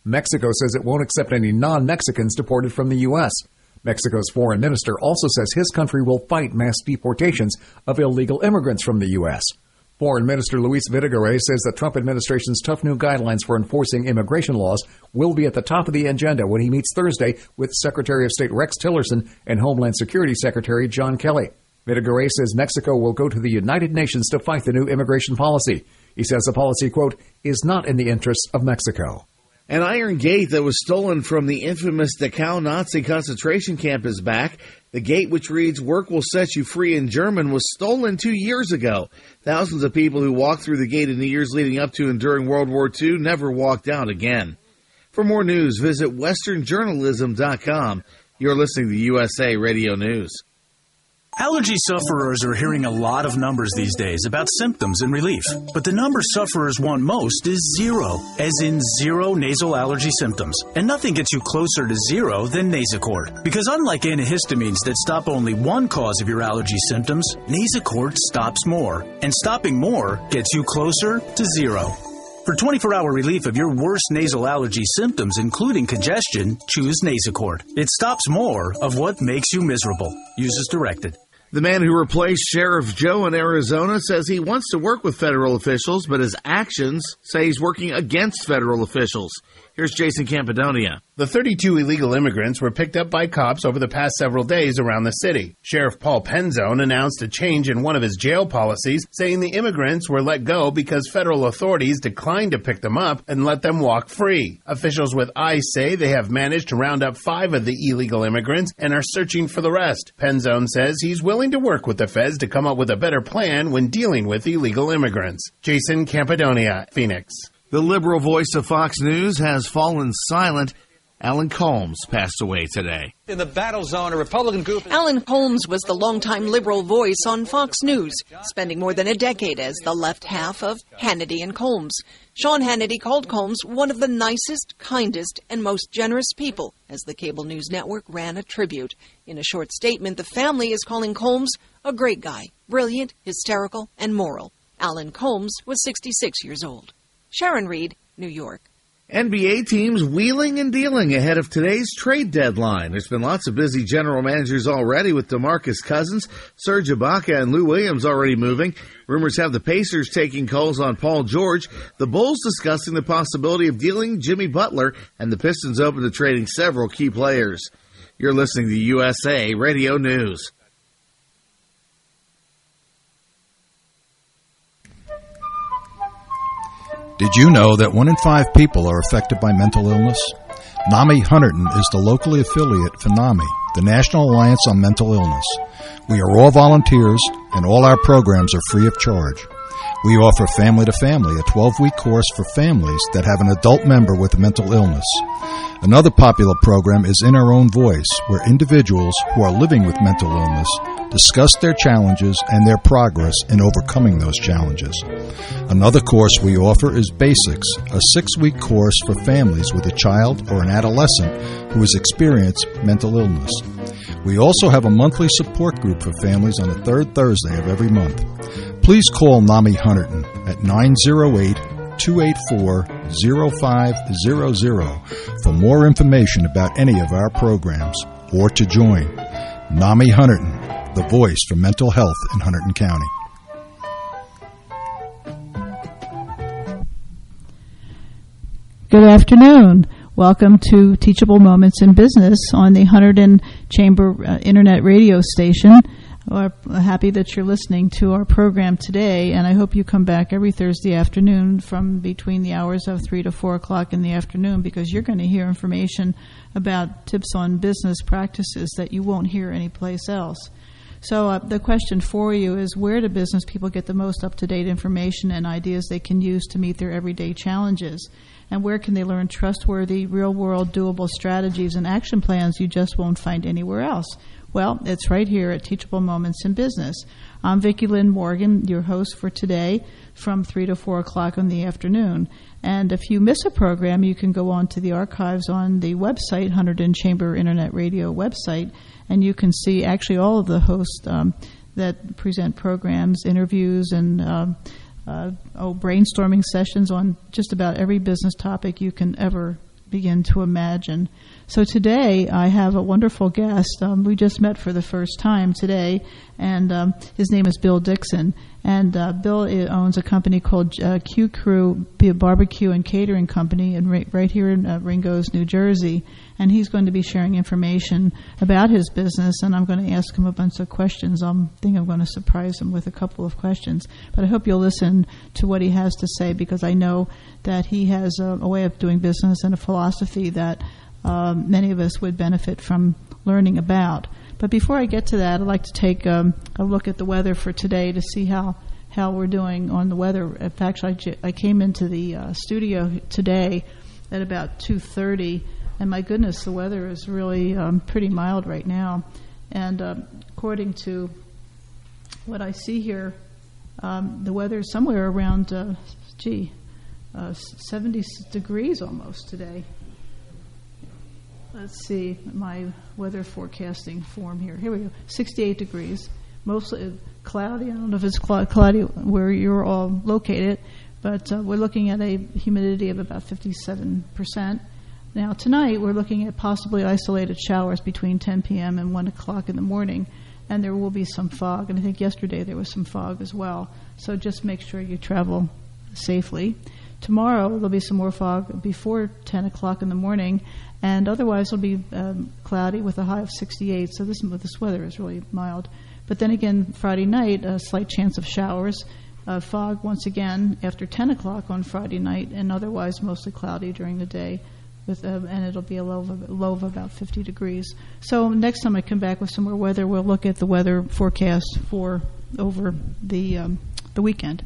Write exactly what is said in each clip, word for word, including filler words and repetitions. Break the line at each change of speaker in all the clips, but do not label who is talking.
Mexico says it won't accept any non-Mexicans deported from the U S. Mexico's foreign minister also says his country will fight mass deportations of illegal immigrants from the U S. Foreign Minister Luis Videgaray says the Trump administration's tough new guidelines for enforcing immigration laws will be at the top of the agenda when he meets Thursday with Secretary of State Rex Tillerson and Homeland Security Secretary John Kelly. Videgaray says Mexico will go to the United Nations to fight the new immigration policy. He says the policy, quote, is not in the interests of Mexico.
An iron gate that was stolen from the infamous Dachau Nazi concentration camp is back. The gate, which reads, "Work will set you free" in German, was stolen two years ago. Thousands of people who walked through the gate in the years leading up to and during World War Two never walked out again. For more news, visit western journalism dot com. You're listening to U S A Radio News.
Allergy sufferers are hearing a lot of numbers these days about symptoms and relief. But the number sufferers want most is zero, as in zero nasal allergy symptoms. And nothing gets you closer to zero than Nasacort. Because unlike antihistamines that stop only one cause of your allergy symptoms, Nasacort stops more. And stopping more gets you closer to zero. For twenty-four hour relief of your worst nasal allergy symptoms, including congestion, choose Nasacort. It stops more of what makes you miserable. Use as directed.
The man who replaced Sheriff Joe in Arizona says he wants to work with federal officials, but his actions say he's working against federal officials. Here's Jason Campidonia.
The thirty-two illegal immigrants were picked up by cops over the past several days around the city. Sheriff Paul Penzone announced a change in one of his jail policies, saying the immigrants were let go because federal authorities declined to pick them up and let them walk free. Officials with ICE say they have managed to round up five of the illegal immigrants and are searching for the rest. Penzone says he's willing to work with the feds to come up with a better plan when dealing with illegal immigrants. Jason Campidonia, Phoenix.
The liberal voice of Fox News has fallen silent. Alan Colmes passed away today.
In the battle zone, a Republican group...
Alan Colmes was the longtime liberal voice on Fox News, spending more than a decade as the left half of Hannity and Colmes. Sean Hannity called Colmes one of the nicest, kindest, and most generous people as the cable news network ran a tribute. In a short statement, the family is calling Colmes a great guy, brilliant, hysterical, and moral. Alan Colmes was sixty-six years old. Sharon Reed, New York.
N B A teams wheeling and dealing ahead of today's trade deadline. There's been lots of busy general managers already, with DeMarcus Cousins, Serge Ibaka, and Lou Williams already moving. Rumors have the Pacers taking calls on Paul George, the Bulls discussing the possibility of dealing Jimmy Butler, and the Pistons open to trading several key players. You're listening to U S A Radio News.
Did you know that one in five people are affected by mental illness? NAMI Hunterdon is the locally affiliate for NAMI, the National Alliance on Mental Illness. We are all volunteers, and all our programs are free of charge. We offer Family to Family, a twelve-week course for families that have an adult member with a mental illness. Another popular program is In Our Own Voice, where individuals who are living with mental illness discuss their challenges and their progress in overcoming those challenges. Another course we offer is Basics, a six-week course for families with a child or an adolescent who has experienced mental illness. We also have a monthly support group for families on the third Thursday of every month. Please call NAMI Hunterdon at nine oh eight, two eight four, oh five hundred for more information about any of our programs or to join. NAMI Hunterdon, the voice for mental health in Hunterdon County.
Good afternoon. Welcome to Teachable Moments in Business on the Hunterdon Chamber uh, Internet Radio Station. We're happy that you're listening to our program today, and I hope you come back every Thursday afternoon from between the hours of three to four o'clock in the afternoon, because you're going to hear information about tips on business practices that you won't hear anyplace else. So uh, the question for you is, where do business people get the most up-to-date information and ideas they can use to meet their everyday challenges? And where can they learn trustworthy, real-world, doable strategies and action plans you just won't find anywhere else? Well, it's right here at Teachable Moments in Business. I'm Vicki Lynn Morgan, your host for today, from three to four o'clock in the afternoon. And if you miss a program, you can go on to the archives on the website, Hunterdon Chamber Internet Radio website, and you can see actually all of the hosts um, that present programs, interviews, and um, uh, oh, brainstorming sessions on just about every business topic you can ever begin to imagine. So today I have a wonderful guest. Um, we just met for the first time today, and um, his name is Bill Dixon. And uh, Bill owns a company called uh, Q Crew Barbecue and Catering Company in, right here in uh, Ringoes, New Jersey. And he's going to be sharing information about his business, and I'm going to ask him a bunch of questions. I think I'm going to surprise him with a couple of questions. But I hope you'll listen to what he has to say, because I know that he has a, a way of doing business and a philosophy that um, many of us would benefit from learning about. But before I get to that, I'd like to take um, a look at the weather for today to see how, how we're doing on the weather. In fact, I, I came into the uh, studio today at about two thirty, and my goodness, the weather is really um, pretty mild right now. And uh, according to what I see here, um, the weather is somewhere around, uh, gee, uh, seventy degrees almost today. Let's see my weather forecasting form here. Here we go. sixty-eight degrees, mostly cloudy. I don't know if it's cl- cloudy where you're all located, but uh, we're looking at a humidity of about fifty-seven percent. Now tonight we're looking at possibly isolated showers between ten p.m. and one o'clock in the morning, and there will be some fog. And I think yesterday there was some fog as well. So just make sure you travel safely. Tomorrow there'll be some more fog before ten o'clock in the morning, and otherwise it'll be um, cloudy with a high of sixty-eight. So this this weather is really mild. But then again, Friday night, a slight chance of showers, uh, fog once again after ten o'clock on Friday night, and otherwise mostly cloudy during the day, with uh, and it'll be a low of, low of about fifty degrees. So next time I come back with some more weather, we'll look at the weather forecast for over the um, the weekend.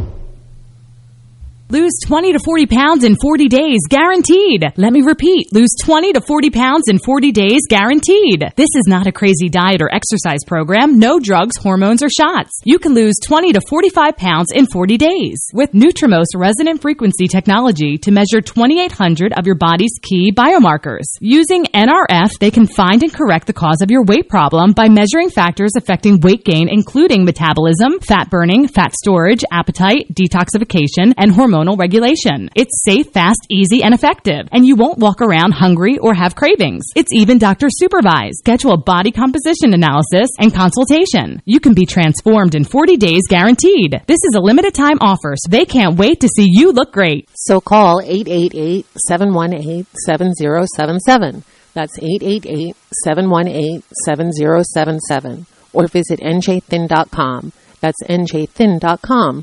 Lose twenty to forty pounds in forty days, guaranteed. Let me repeat, lose twenty to forty pounds in forty days, guaranteed. This is not a crazy diet or exercise program, no drugs, hormones, or shots. You can lose twenty to forty-five pounds in forty days with Nutrimost resonant frequency technology to measure twenty-eight hundred of your body's key biomarkers. Using N R F, they can find and correct the cause of your weight problem by measuring factors affecting weight gain, including metabolism, fat burning, fat storage, appetite, detoxification, and hormone regulation. It's safe, fast, easy, and effective, and you won't walk around hungry or have cravings. It's even doctor supervised. Schedule a body composition analysis and consultation. You can be transformed in forty days, guaranteed. This is a limited time offer, so they can't wait to see you look great.
So call eight eight eight, seven one eight, seven zero seven seven. That's eight eight eight, seven one eight, seven zero seven seven. Or visit N J thin dot com. That's N J thin dot com.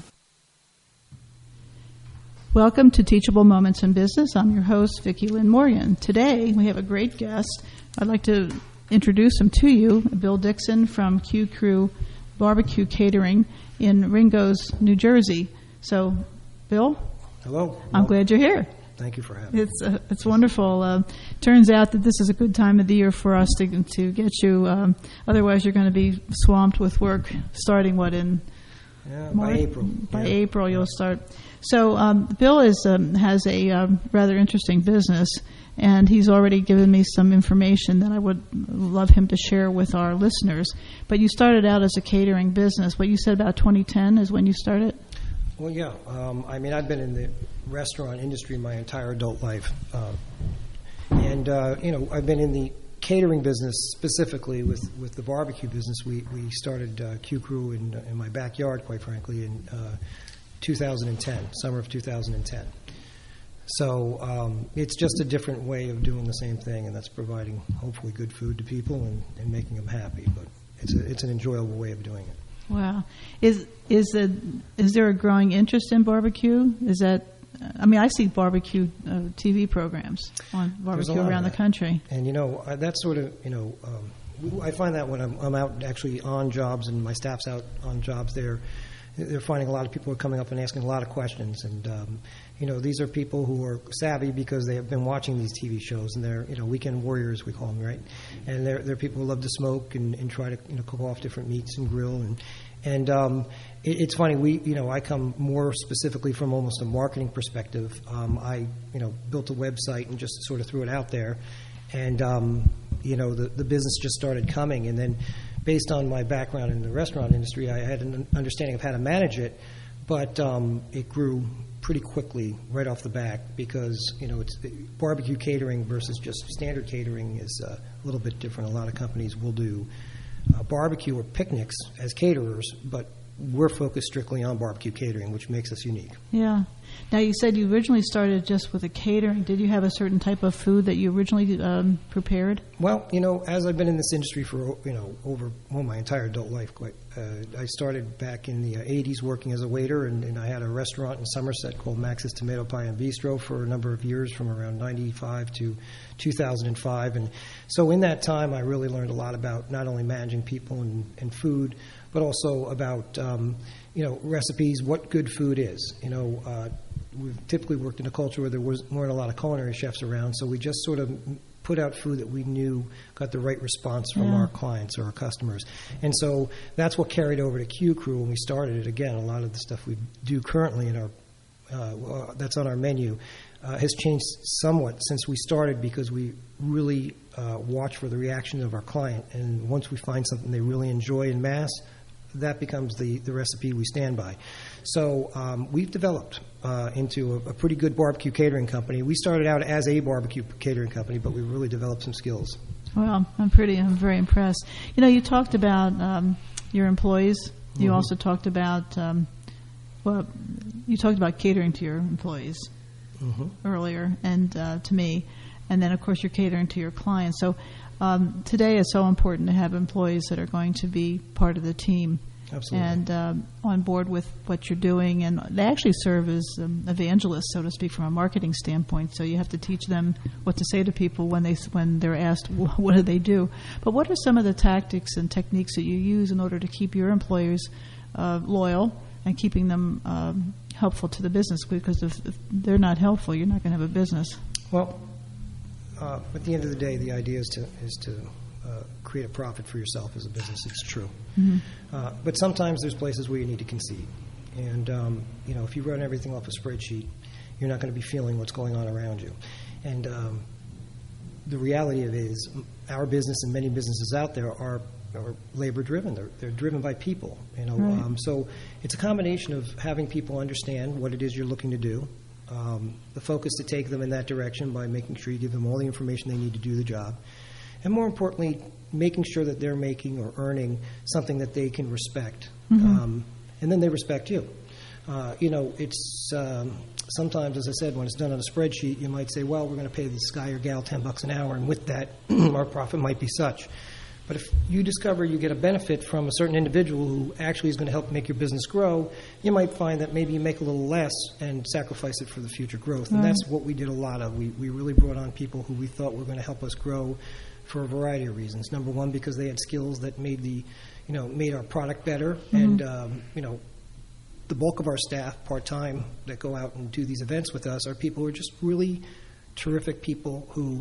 Welcome to Teachable Moments in Business. I'm your host, Vicki Lynn Morgan. Today, we have a great guest. I'd like to introduce him to you, Bill Dixon from Q Crew Barbecue Catering in Ringoes, New Jersey. So, Bill?
Hello.
I'm
well,
glad you're here.
Thank you for having me.
It's uh, it's wonderful. Uh, turns out that this is a good time of the year for us to to get you. Um, otherwise, you're going to be swamped with work starting, what, in
yeah,
March?
by April.
By
yeah.
April, you'll start. So um, Bill is um, has a um, rather interesting business, and he's already given me some information that I would love him to share with our listeners. But you started out as a catering business. What you said about twenty ten is when you started?
Well, yeah. Um, I mean, I've been in the restaurant industry my entire adult life. Uh, and, uh, you know, I've been in the catering business specifically with, with the barbecue business. We we started uh, Q Crew in, in my backyard, quite frankly, in uh, two thousand ten, summer of two thousand ten. So um, it's just a different way of doing the same thing, and that's providing hopefully good food to people and, and making them happy. But it's a, it's an enjoyable way of doing it.
Wow. Is is a, is there a growing interest in barbecue? Is that, I mean, I see barbecue uh, T V programs on barbecue around the country.
And, you know, I, that's sort of, you know, um, I find that when I'm, I'm out actually on jobs and my staff's out on jobs there, they're finding a lot of people are coming up and asking a lot of questions. And, um, you know, these are people who are savvy because they have been watching these T V shows, and they're, you know, weekend warriors, we call them, right? And they're, they're people who love to smoke and, and try to, you know, cook off different meats and grill. And, and um, it, it's funny, we, you know, I come more specifically from almost a marketing perspective. Um, I, you know, built a website and just sort of threw it out there. And, um, you know, the, the business just started coming. And then based on my background in the restaurant industry, I had an understanding of how to manage it, but um, it grew pretty quickly right off the bat because, you know, it's barbecue catering versus just standard catering is uh, a little bit different. A lot of companies will do uh, barbecue or picnics as caterers, but we're focused strictly on barbecue catering, which makes us unique.
Yeah. Now, you said you originally started just with a catering. Did you have a certain type of food that you originally um, prepared?
Well, you know, as I've been in this industry for, you know, over well, my entire adult life, quite, uh, I started back in the uh, eighties working as a waiter, and, and I had a restaurant in Somerset called Max's Tomato Pie and Bistro for a number of years, from around ninety-five to two thousand five. And so in that time, I really learned a lot about not only managing people and, and food, but also about, um, you know, recipes, what good food is. You know, uh, we've typically worked in a culture where there was, weren't a lot of culinary chefs around, so we just sort of put out food that we knew got the right response from
Yeah.
our clients or our customers. And so that's what carried over to Q Crew when we started it. Again, a lot of the stuff we do currently in our uh, that's on our menu uh, has changed somewhat since we started because we really uh, watch for the reaction of our client. And once we find something they really enjoy in mass, that becomes the, the recipe we stand by. So um, we've developed uh, into a, a pretty good barbecue catering company. We started out as a barbecue catering company, but we really developed some skills.
Well, I'm pretty, I'm very impressed. You know, you talked about um, your employees. You
Mhm.
also talked about, um, well, you talked about catering to your employees
Mhm.
earlier and uh, to me. And then, of course, you're catering to your clients. So um, today is so important to have employees that are going to be part of the team.
Absolutely.
And um, on board with what you're doing. And they actually serve as um, evangelists, so to speak, from a marketing standpoint. So you have to teach them what to say to people when, they, when they're asked, what do they do? But what are some of the tactics and techniques that you use in order to keep your employers uh, loyal and keeping them um, helpful to the business? Because if, if they're not helpful, you're not going to have a business.
Well, uh, at the end of the day, the idea is to is to uh, create a profit for yourself as a business. It's true.
Mhm.
Uh, but sometimes there's places where you need to concede. And, um, you know, if you run everything off a spreadsheet, you're not going to be feeling what's going on around you. And um, the reality of it is our business and many businesses out there are, are labor-driven. They're, they're driven by people. You know,
Right.
um, so it's a combination of having people understand what it is you're looking to do, um, the focus to take them in that direction by making sure you give them all the information they need to do the job, and more importantly, making sure that they're making or earning something that they can respect,
Mhm.
um, and then they respect you. Uh, you know, it's um, sometimes, as I said, when it's done on a spreadsheet, you might say, well, we're going to pay this guy or gal ten bucks an hour, and with that, our profit might be such. But if you discover you get a benefit from a certain individual who actually is going to help make your business grow, you might find that maybe you make a little less and sacrifice it for the future growth. And
Right.
that's what we did a lot of. We, we really brought on people who we thought were going to help us grow for a variety of reasons. Number one, because they had skills that made the, you know, made our product better.
Mhm.
And, um, you know, the bulk of our staff, part-time, that go out and do these events with us are people who are just really terrific people who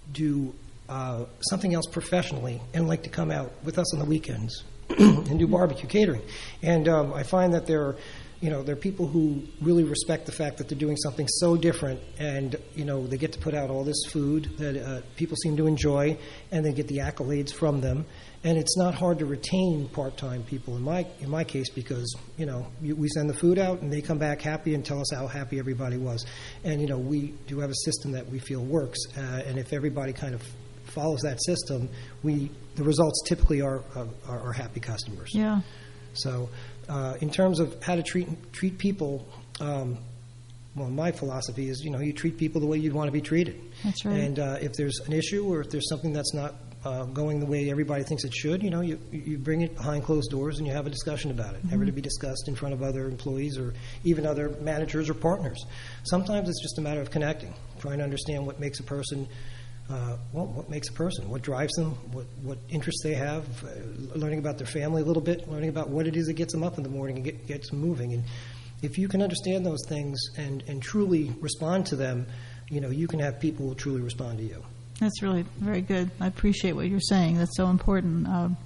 do uh, something else professionally and like to come out with us on the weekends and do barbecue catering. And um, I find that there are, you know, there are people who really respect the fact that they're doing something so different, and, you know, they get to put out all this food that uh, people seem to enjoy, and they get the accolades from them. And it's not hard to retain part-time people in my in my case because, you know, you, we send the food out and they come back happy and tell us how happy everybody was. And, you know, we do have a system that we feel works, uh, and if everybody kind of follows that system, we the results typically are are, are happy customers.
Yeah.
So, uh, in terms of how to treat treat people, um, well, my philosophy is, you know, you treat people the way you'd want to be treated.
That's right.
And uh, if there's an issue or if there's something that's not uh, going the way everybody thinks it should, you know, you you bring it behind closed doors and you have a discussion about it,
Mm-hmm.
never to be discussed in front of other employees or even other managers or partners. Sometimes it's just a matter of connecting, trying to understand what makes a person. Uh, well, what makes a person? What drives them? What, what interests they have? Uh, learning about their family a little bit, learning about what it is that gets them up in the morning and get, gets them moving. And if you can understand those things and, and truly respond to them, you know, you can have people who will truly respond to you.
That's really very good. I appreciate what you're saying. That's so important. Um,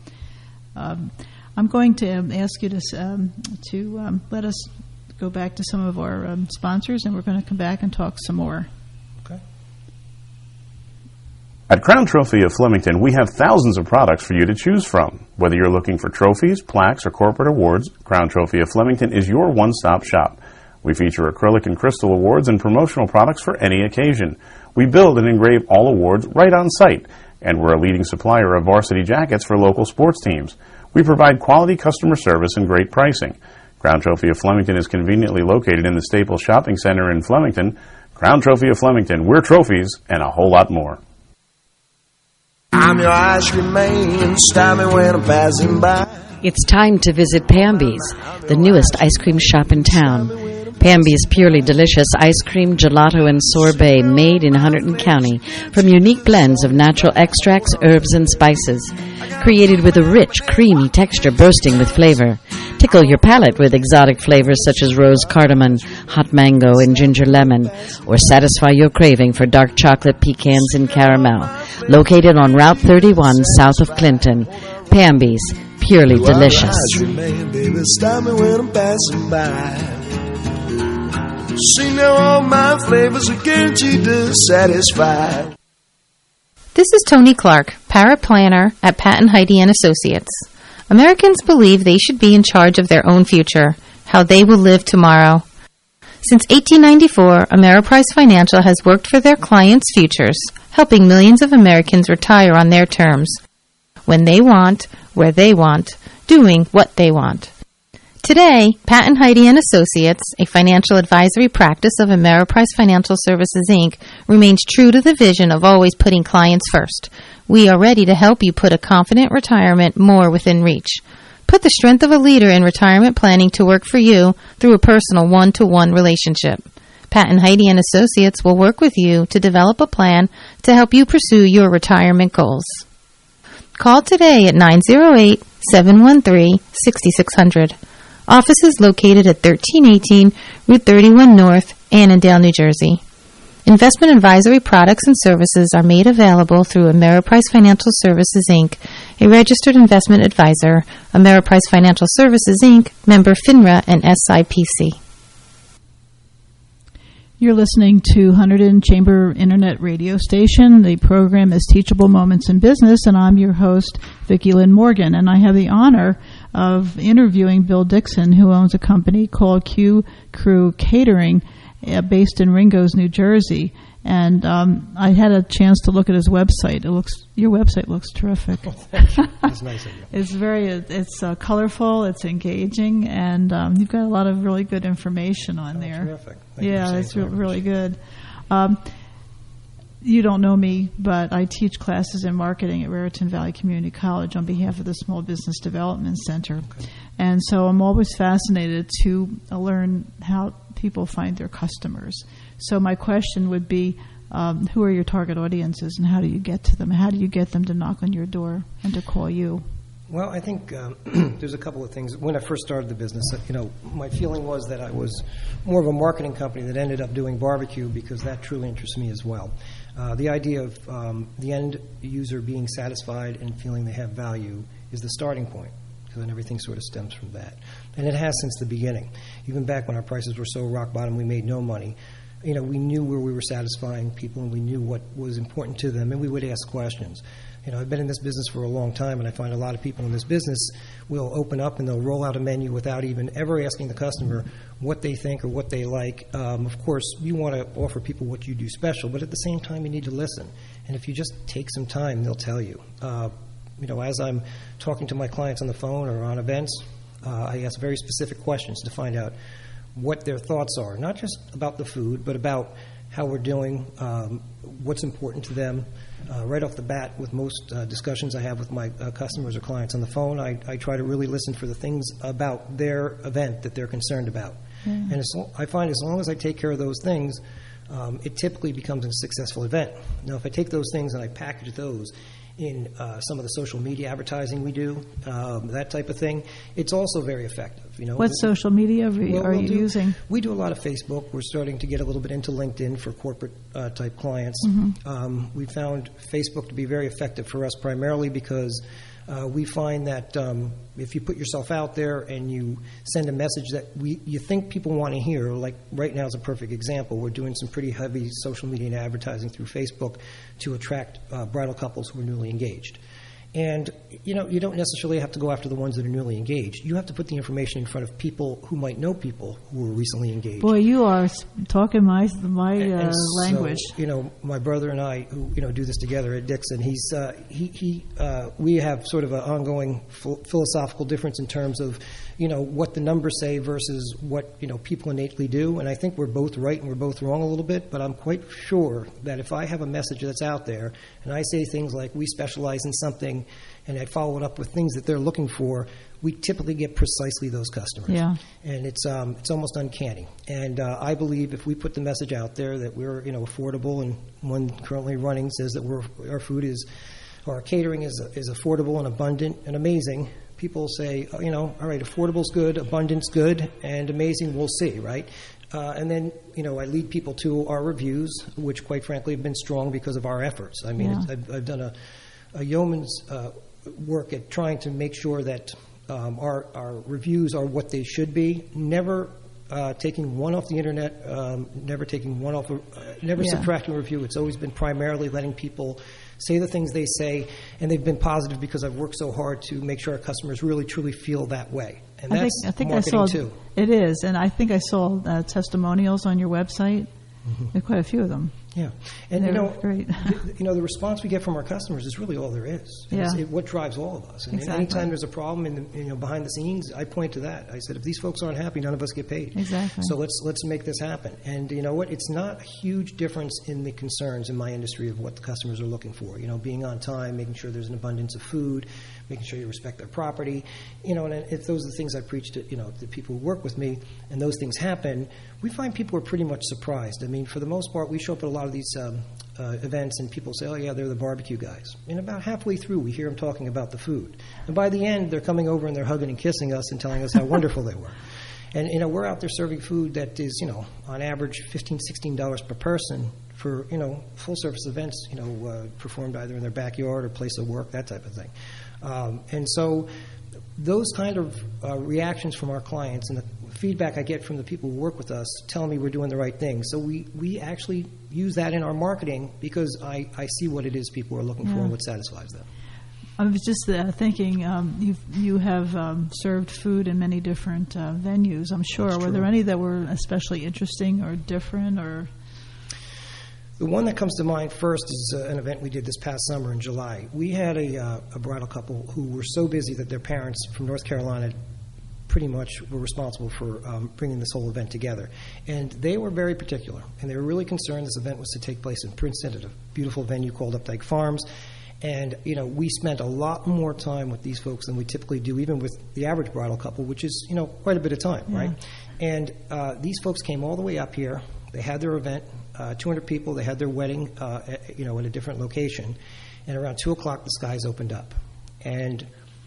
um, I'm going to um, ask you to um, to um, let us go back to some of our um, sponsors, and we're going to come back and talk some more.
Okay.
At Crown Trophy of Flemington, we have thousands of products for you to choose from. Whether you're looking for trophies, plaques, or corporate awards, Crown Trophy of Flemington is your one-stop shop. We feature acrylic and crystal awards and promotional products for any occasion. We build and engrave all awards right on site, and we're a leading supplier of varsity jackets for local sports teams. We provide quality customer service and great pricing. Crown Trophy of Flemington is conveniently located in the Staples Shopping Center in Flemington. Crown Trophy of Flemington, we're trophies and a whole lot more.
I'm your ice cream man, stop me when I'm passing by.
It's time to visit Pamby's, the newest ice cream shop in town. Pamby's purely delicious ice cream, gelato, and sorbet made in Hunterdon County from unique blends of natural extracts, herbs, and spices. Created with a rich, creamy texture bursting with flavor. Tickle your palate with exotic flavors such as rose cardamom, hot mango, and ginger lemon. Or satisfy your craving for dark chocolate, pecans, and caramel. Located on Route thirty-one south of Clinton. Pamby's, purely delicious.
See now all my flavors are guaranteed to satisfy.
This is Tony Clark, paraplanner at Pat and Heidi and Associates. Americans believe they should be in charge of their own future, how they will live tomorrow. Since eighteen ninety-four, Ameriprise Financial has worked for their clients' futures, helping millions of Americans retire on their terms, when they want, where they want, doing what they want. Today, Pat and Heidi and Associates, a financial advisory practice of Ameriprise Financial Services, Incorporated, remains true to the vision of always putting clients first. We are ready to help you put a confident retirement more within reach. Put the strength of a leader in retirement planning to work for you through a personal one-to-one relationship. Pat and Heidi and Associates will work with you to develop a plan to help you pursue your retirement goals. Call today at nine oh eight, seven one three, six six zero zero. Office is located at thirteen eighteen Route thirty-one North, Annandale, New Jersey. Investment advisory products and services are made available through Ameriprise Financial Services, Incorporated, a registered investment advisor. Ameriprise Financial Services, Incorporated, member FINRA and S I P C.
You're listening to Hunterdon Chamber Internet Radio Station. The program is Teachable Moments in Business, and I'm your host, Vicki Lynn Morgan. And I have the honor of interviewing Bill Dixon, who owns a company called Q Crew Catering, uh, based in Ringgoes, New Jersey. And um, I had a chance to look at his website. It looks your website looks terrific.
Oh, thank you. That's nice of you.
It's very it's uh, colorful. It's engaging, and um, you've got a lot of really good information on
oh,
there.
Terrific. Thank
yeah, it's re- really good. Um, you don't know me, but I teach classes in marketing at Raritan Valley Community College on behalf of the Small Business Development Center. Okay. And so I'm always fascinated to uh, learn how people find their customers. So my question would be, um, who are your target audiences and how do you get to them? How do you get them to knock on your door and to call you?
Well, I think um, there's a couple of things. When I first started the business, you know, my feeling was that I was more of a marketing company that ended up doing barbecue because that truly interests me as well. Uh, the idea of um, the end user being satisfied and feeling they have value is the starting point, because then everything sort of stems from that. And it has since the beginning. Even back when our prices were so rock bottom, we made no money. You know, we knew where we were satisfying people, and we knew what was important to them, and we would ask questions. You know, I've been in this business for a long time, and I find a lot of people in this business will open up and they'll roll out a menu without even ever asking the customer what they think or what they like. Um, of course, you want to offer people what you do special, but at the same time, you need to listen. And if you just take some time, they'll tell you. Uh, you know, as I'm talking to my clients on the phone or on events, uh, I ask very specific questions to find out what their thoughts are, not just about the food, but about how we're doing, um, what's important to them. Uh, right off the bat, with most uh, discussions I have with my uh, customers or clients on the phone, I, I try to really listen for the things about their event that they're concerned about. Mm. And as, I find as long as I take care of those things, um, it typically becomes a successful event. Now, if I take those things and I package those in uh, some of the social media advertising we do, um, that type of thing, it's also very effective. You know,
what social media are,
well,
are
we'll
you
do,
using?
We do a lot of Facebook. We're starting to get a little bit into LinkedIn for corporate uh, type clients.
Mm-hmm.
Um, we found Facebook to be very effective for us, primarily because uh, we find that um, if you put yourself out there and you send a message that we you think people want to hear, like right now is a perfect example. We're doing some pretty heavy social media and advertising through Facebook to attract uh, bridal couples who are newly engaged. And, you know, you don't necessarily have to go after the ones that are newly engaged. You have to put the information in front of people who might know people who were recently engaged.
Boy, you are talking my my uh,
and
language.
So, you know, my brother and I, who, you know, do this together at Dixon, he's, uh, he, he uh, we have sort of an ongoing ph- philosophical difference in terms of, you know, what the numbers say versus what, you know, people innately do. And I think we're both right and we're both wrong a little bit, but I'm quite sure that if I have a message that's out there and I say things like we specialize in something and I follow it up with things that they're looking for, we typically get precisely those customers.
Yeah.
And it's um, it's almost uncanny. And uh, I believe if we put the message out there that we're, you know, affordable, and one currently running says that we're our food is, or our catering is is affordable and abundant and amazing, people say, oh, you know, all right, affordable's good, abundant's good, and amazing we'll see, right? Uh, and then, you know, I lead people to our reviews, which quite frankly have been strong because of our efforts. I mean,
Yeah.
it's, I've, I've done a, a yeoman's uh, work at trying to make sure that um, our, our reviews are what they should be, never uh, taking one off the internet, um, never taking one off, uh, never
Yeah.
subtracting a review. It's always been primarily letting people say the things they say, and they've been positive because I've worked so hard to make sure our customers really, truly feel that way. And
I think,
that's
I think I
marketing
saw
too.
it is, and I think I saw uh, testimonials on your website.
Mm-hmm.
There are quite a few of them.
Yeah, and you
They're
know,
great.
the, you know, the response we get from our customers is really all there is. And it's
Yeah.
it, what drives all of us. And
Exactly.
anytime there's a problem in the, you know, behind the scenes, I point to that. I said, if these folks aren't happy, none of us get paid.
Exactly.
So let's let's make this happen. And you know what? It's not a huge difference in the concerns in my industry of what the customers are looking for. You know, being on time, making sure there's an abundance of food, making sure you respect their property. You know, and if those are the things I preach to, you know, the people who work with me, and those things happen, we find people are pretty much surprised. I mean, for the most part, we show up at a lot of these um, uh, events, and people say, oh, yeah, they're the barbecue guys. And about halfway through, we hear them talking about the food. And by the end, they're coming over and they're hugging and kissing us and telling us how wonderful they were. And, you know, we're out there serving food that is, you know, on average fifteen dollars, sixteen dollars per person for, you know, full-service events, you know, uh, performed either in their backyard or place of work, that type of thing. Um, and so those kind of uh, reactions from our clients and the feedback I get from the people who work with us telling me we're doing the right thing. So we, we actually use that in our marketing because I, I see what it is people are looking for
Yeah.
and what satisfies them.
I was just uh, thinking, um, you you have um, served food in many different uh, venues, I'm sure.
That's
Were
true.
there any that were especially interesting or different? Or
The one that comes to mind first is uh, an event we did this past summer in July. We had a, uh, a bridal couple who were so busy that their parents from North Carolina pretty much were responsible for um, bringing this whole event together. And they were very particular, and they were really concerned this event was to take place in Princeton at a beautiful venue called Updike Farms. And, you know, we spent a lot more time with these folks than we typically do, even with the average bridal couple, which is, you know, quite a bit of time,
Yeah.
right? And uh, these folks came all the way up here. They had their event, uh, two hundred people. They had their wedding, uh, at, you know, in a different location. And around two o'clock, the skies opened up. And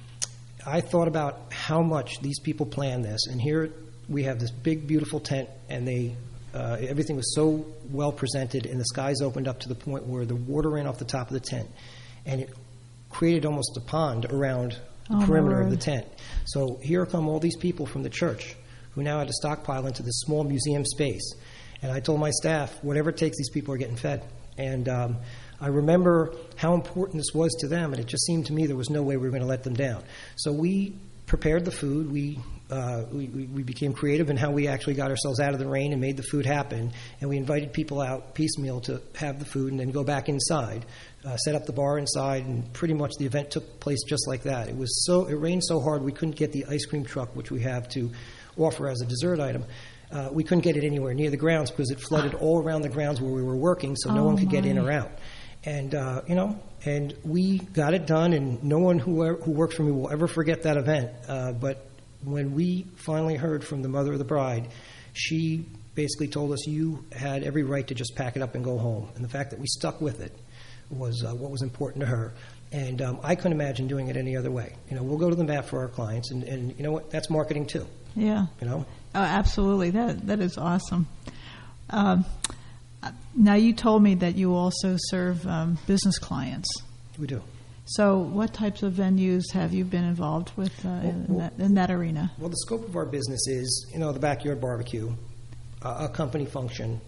I thought about how much these people planned this. And here we have this big, beautiful tent, and they uh, everything was so well presented, and the skies opened up to the point where the water ran off the top of the tent. And it created almost a pond around the
Oh, my
perimeter of
word.
the tent. So here come all these people from the church who now had to stockpile into this small museum space. And I told my staff, whatever it takes, these people are getting fed. And um, I remember how important this was to them, and it just seemed to me there was no way we were going to let them down. So we prepared the food. We, uh, we, we we became creative in how we actually got ourselves out of the rain and made the food happen. And we invited people out piecemeal to have the food and then go back inside, uh, set up the bar inside, and pretty much the event took place just like that. It was so it rained so hard we couldn't get the ice cream truck, which we have to offer as a dessert item. Uh, we couldn't get it anywhere near the grounds because it flooded all around the grounds where we were working, so no
Oh,
one could get in
my.
or out. And, uh, you know, and we got it done, and no one who, er- who worked for me will ever forget that event. Uh, but when we finally heard from the mother of the bride, she basically told us, you had every right to just pack it up and go home. And the fact that we stuck with it was uh, what was important to her. And um, I couldn't imagine doing it any other way. You know, we'll go to the mat for our clients, and, and you know what? That's marketing too.
yeah,
You know?
oh, absolutely. That that is awesome. Um, now you told me that you also serve um, business clients.
We do.
So, what types of venues have you been involved with uh, in,
Well,
that, in that arena?
Well, the scope of our business is, you know, the backyard barbecue, uh, a company function,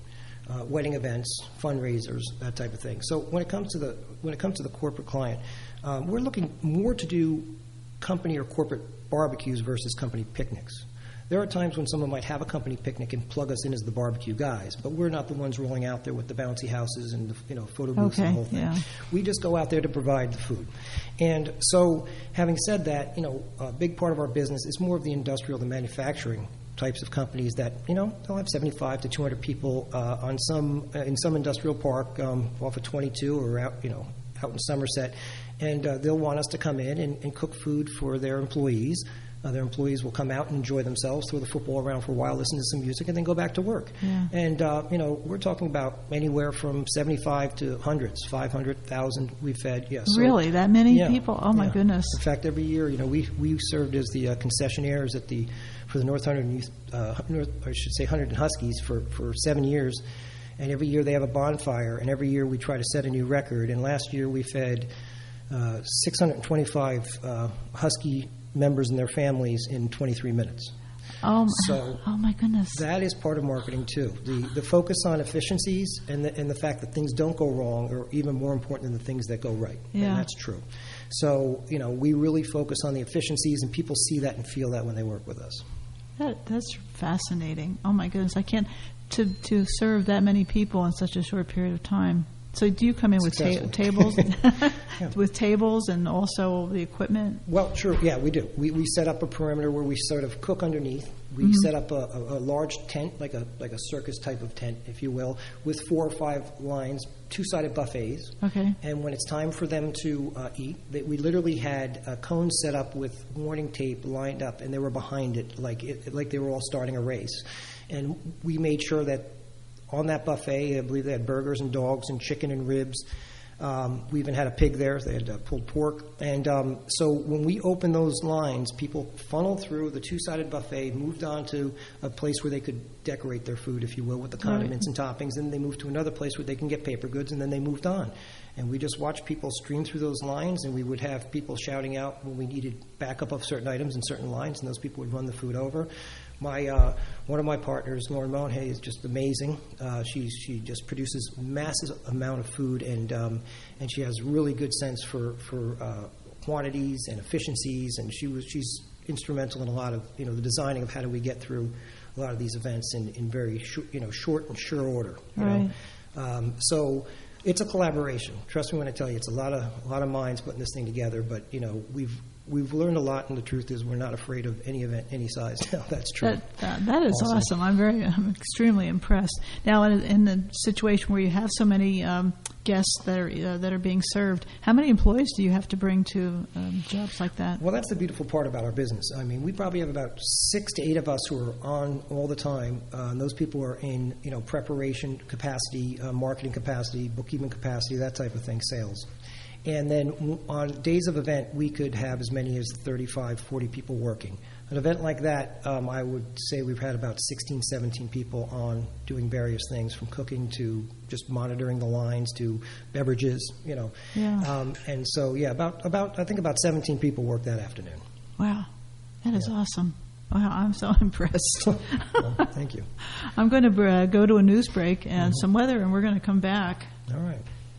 uh, wedding events, fundraisers, that type of thing. So when it comes to the when it comes to the corporate client, um, we're looking more to do company or corporate barbecues versus company picnics. There are times when someone might have a company picnic and plug us in as the barbecue guys, but we're not the ones rolling out there with the bouncy houses and the, you know, photo booths
okay,
and the whole thing.
Yeah.
We just go out there to provide the food. And so, having said that, you know, a big part of our business is more of the industrial, the manufacturing types of companies that, you know, they'll have seventy-five to two hundred people uh, on some uh, in some industrial park um, off of twenty-two or out, you know, out in Somerset, and uh, they'll want us to come in and, and cook food for their employees. Uh, their employees will come out and enjoy themselves, throw the football around for a while, listen to some music, and then go back to work.
Yeah.
And, uh, you know, we're talking about anywhere from seventy-five to hundreds, five hundred thousand we've fed. Yeah, so,
really? That many
yeah,
people? Oh, my
yeah.
goodness.
In fact, every year, you know, we we served as the uh, concessionaires at the for the North Hunterdon Youth, uh, North, I should say Hunterdon Huskies for, for seven years. And every year they have a bonfire, and every year we try to set a new record. And last year we fed uh, six hundred twenty-five uh, Husky members and their families in twenty-three minutes.
Oh,
so
oh my goodness.
That is part of marketing too. The the focus on efficiencies and the, and the fact that things don't go wrong are even more important than the things that go right.
Yeah.
And that's true. So, you know, we really focus on the efficiencies, and people see that and feel that when they work with us.
That that's fascinating. Oh my goodness. I can't to to serve that many people in such a short period of time. So do you come in with ta- tables,
yeah.
with tables and also the equipment?
Well, sure, yeah, we do. We we set up a perimeter where we sort of cook underneath. We
Mm-hmm.
set up a, a, a large tent, like a like a circus type of tent, if you will, with four or five lines, two-sided buffets.
Okay.
And when it's time for them to uh, eat, they, we literally had uh, cones set up with warning tape lined up, and they were behind it, like it, like they were all starting a race. And we made sure that on that buffet, I believe they had burgers and dogs and chicken and ribs. Um, we even had a pig there. They had uh, pulled pork. And um, so when we opened those lines, people funneled through the two-sided buffet, moved on to a place where they could decorate their food, if you will, with the condiments and toppings. And they moved to another place where they can get paper goods, and then they moved on. And we just watched people stream through those lines, and we would have people shouting out when we needed backup of certain items in certain lines, and those people would run the food over. My uh, one of my partners, Lauren Monhay, is just amazing. Uh, she she just produces massive amount of food, and um, and she has really good sense for for uh, quantities and efficiencies. And she was she's instrumental in a lot of you know the designing of how do we get through a lot of these events in in very sh- you know short and sure order. You
right.
know? Um, so. It's a collaboration. Trust me when I tell you, it's a lot of a lot of minds putting this thing together. But you know, we've we've learned a lot, and the truth is, we're not afraid of any event, any size. That's true.
That, that, that is
awesome.
awesome. I'm very, I'm extremely impressed. Now, in, in the situation where you have so many um, guests that are uh, that are being served, how many employees do you have to bring to um, jobs like that?
Well, that's the beautiful part about our business. I mean, we probably have about six to eight of us who are on all the time, uh, and those people are in you know preparation capacity, uh, marketing capacity, bookkeeping capacity, that type of thing, sales. And then on days of event, we could have as many as thirty-five, forty people working. An event like that, um, I would say we've had about sixteen, seventeen people on doing various things, from cooking to just monitoring the lines to beverages, you know.
Yeah.
Um, and so, yeah, about, about I think about seventeen people worked that afternoon.
Wow. That is
Yeah.
awesome. Wow, I'm so impressed.
Well, thank you.
I'm going to uh, go to a news break and mm-hmm. some weather, and we're going to come back.
All right.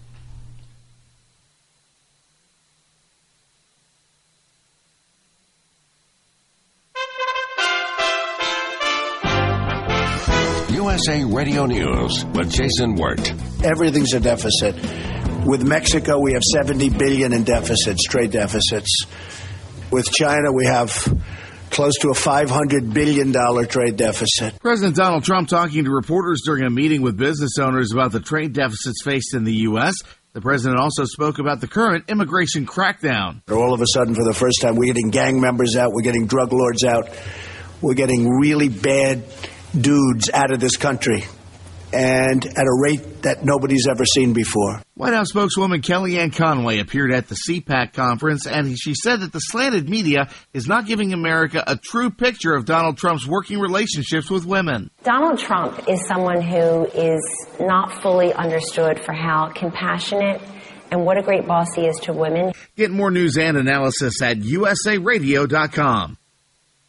U S A Radio News with Jason Wirt.
Everything's a deficit. With Mexico, we have seventy billion dollars in deficits, trade deficits. With China, we have close to a five hundred billion dollars trade deficit.
President Donald Trump talking to reporters during a meeting with business owners about the trade deficits faced in the U S. The president also spoke about the current immigration crackdown.
All of a sudden, for the first time, we're getting gang members out, we're getting drug lords out, we're getting really bad dudes out of this country, and at a rate that nobody's ever seen before.
White House spokeswoman Kellyanne Conway appeared at the C PAC conference, and she said that the slanted media is not giving America a true picture of Donald Trump's working relationships with women.
Donald Trump is someone who is not fully understood for how compassionate and what a great boss he is to women.
Get more news and analysis at U S A radio dot com.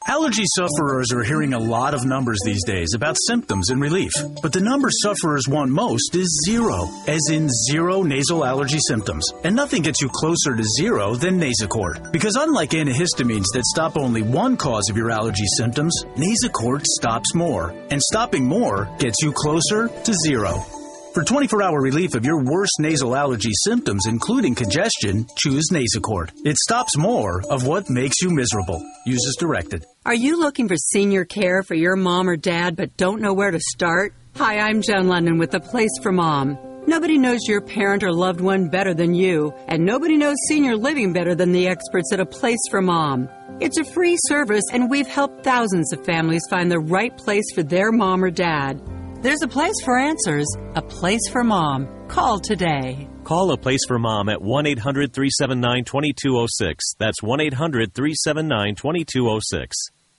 Allergy sufferers are hearing a lot of numbers these days about symptoms and relief. But the number sufferers want most is zero, as in zero nasal allergy symptoms. And nothing gets you closer to zero than Nasacort. Because unlike antihistamines that stop only one cause of your allergy symptoms, Nasacort stops more. And stopping more gets you closer to zero. For twenty-four hour relief of your worst nasal allergy symptoms, including congestion, choose Nasacort. It stops more of what makes you miserable. Use as directed.
Are you looking for senior care for your mom or dad but don't know where to start? Hi, I'm Joan London with The Place for Mom. Nobody knows your parent or loved one better than you, and nobody knows senior living better than the experts at A Place for Mom. It's a free service, and we've helped thousands of families find the right place for their mom or dad. There's a place for answers, a place for mom. Call today.
Call A Place for Mom at one eight hundred three seven nine two two zero six. That's one eight hundred three seven nine two two zero six.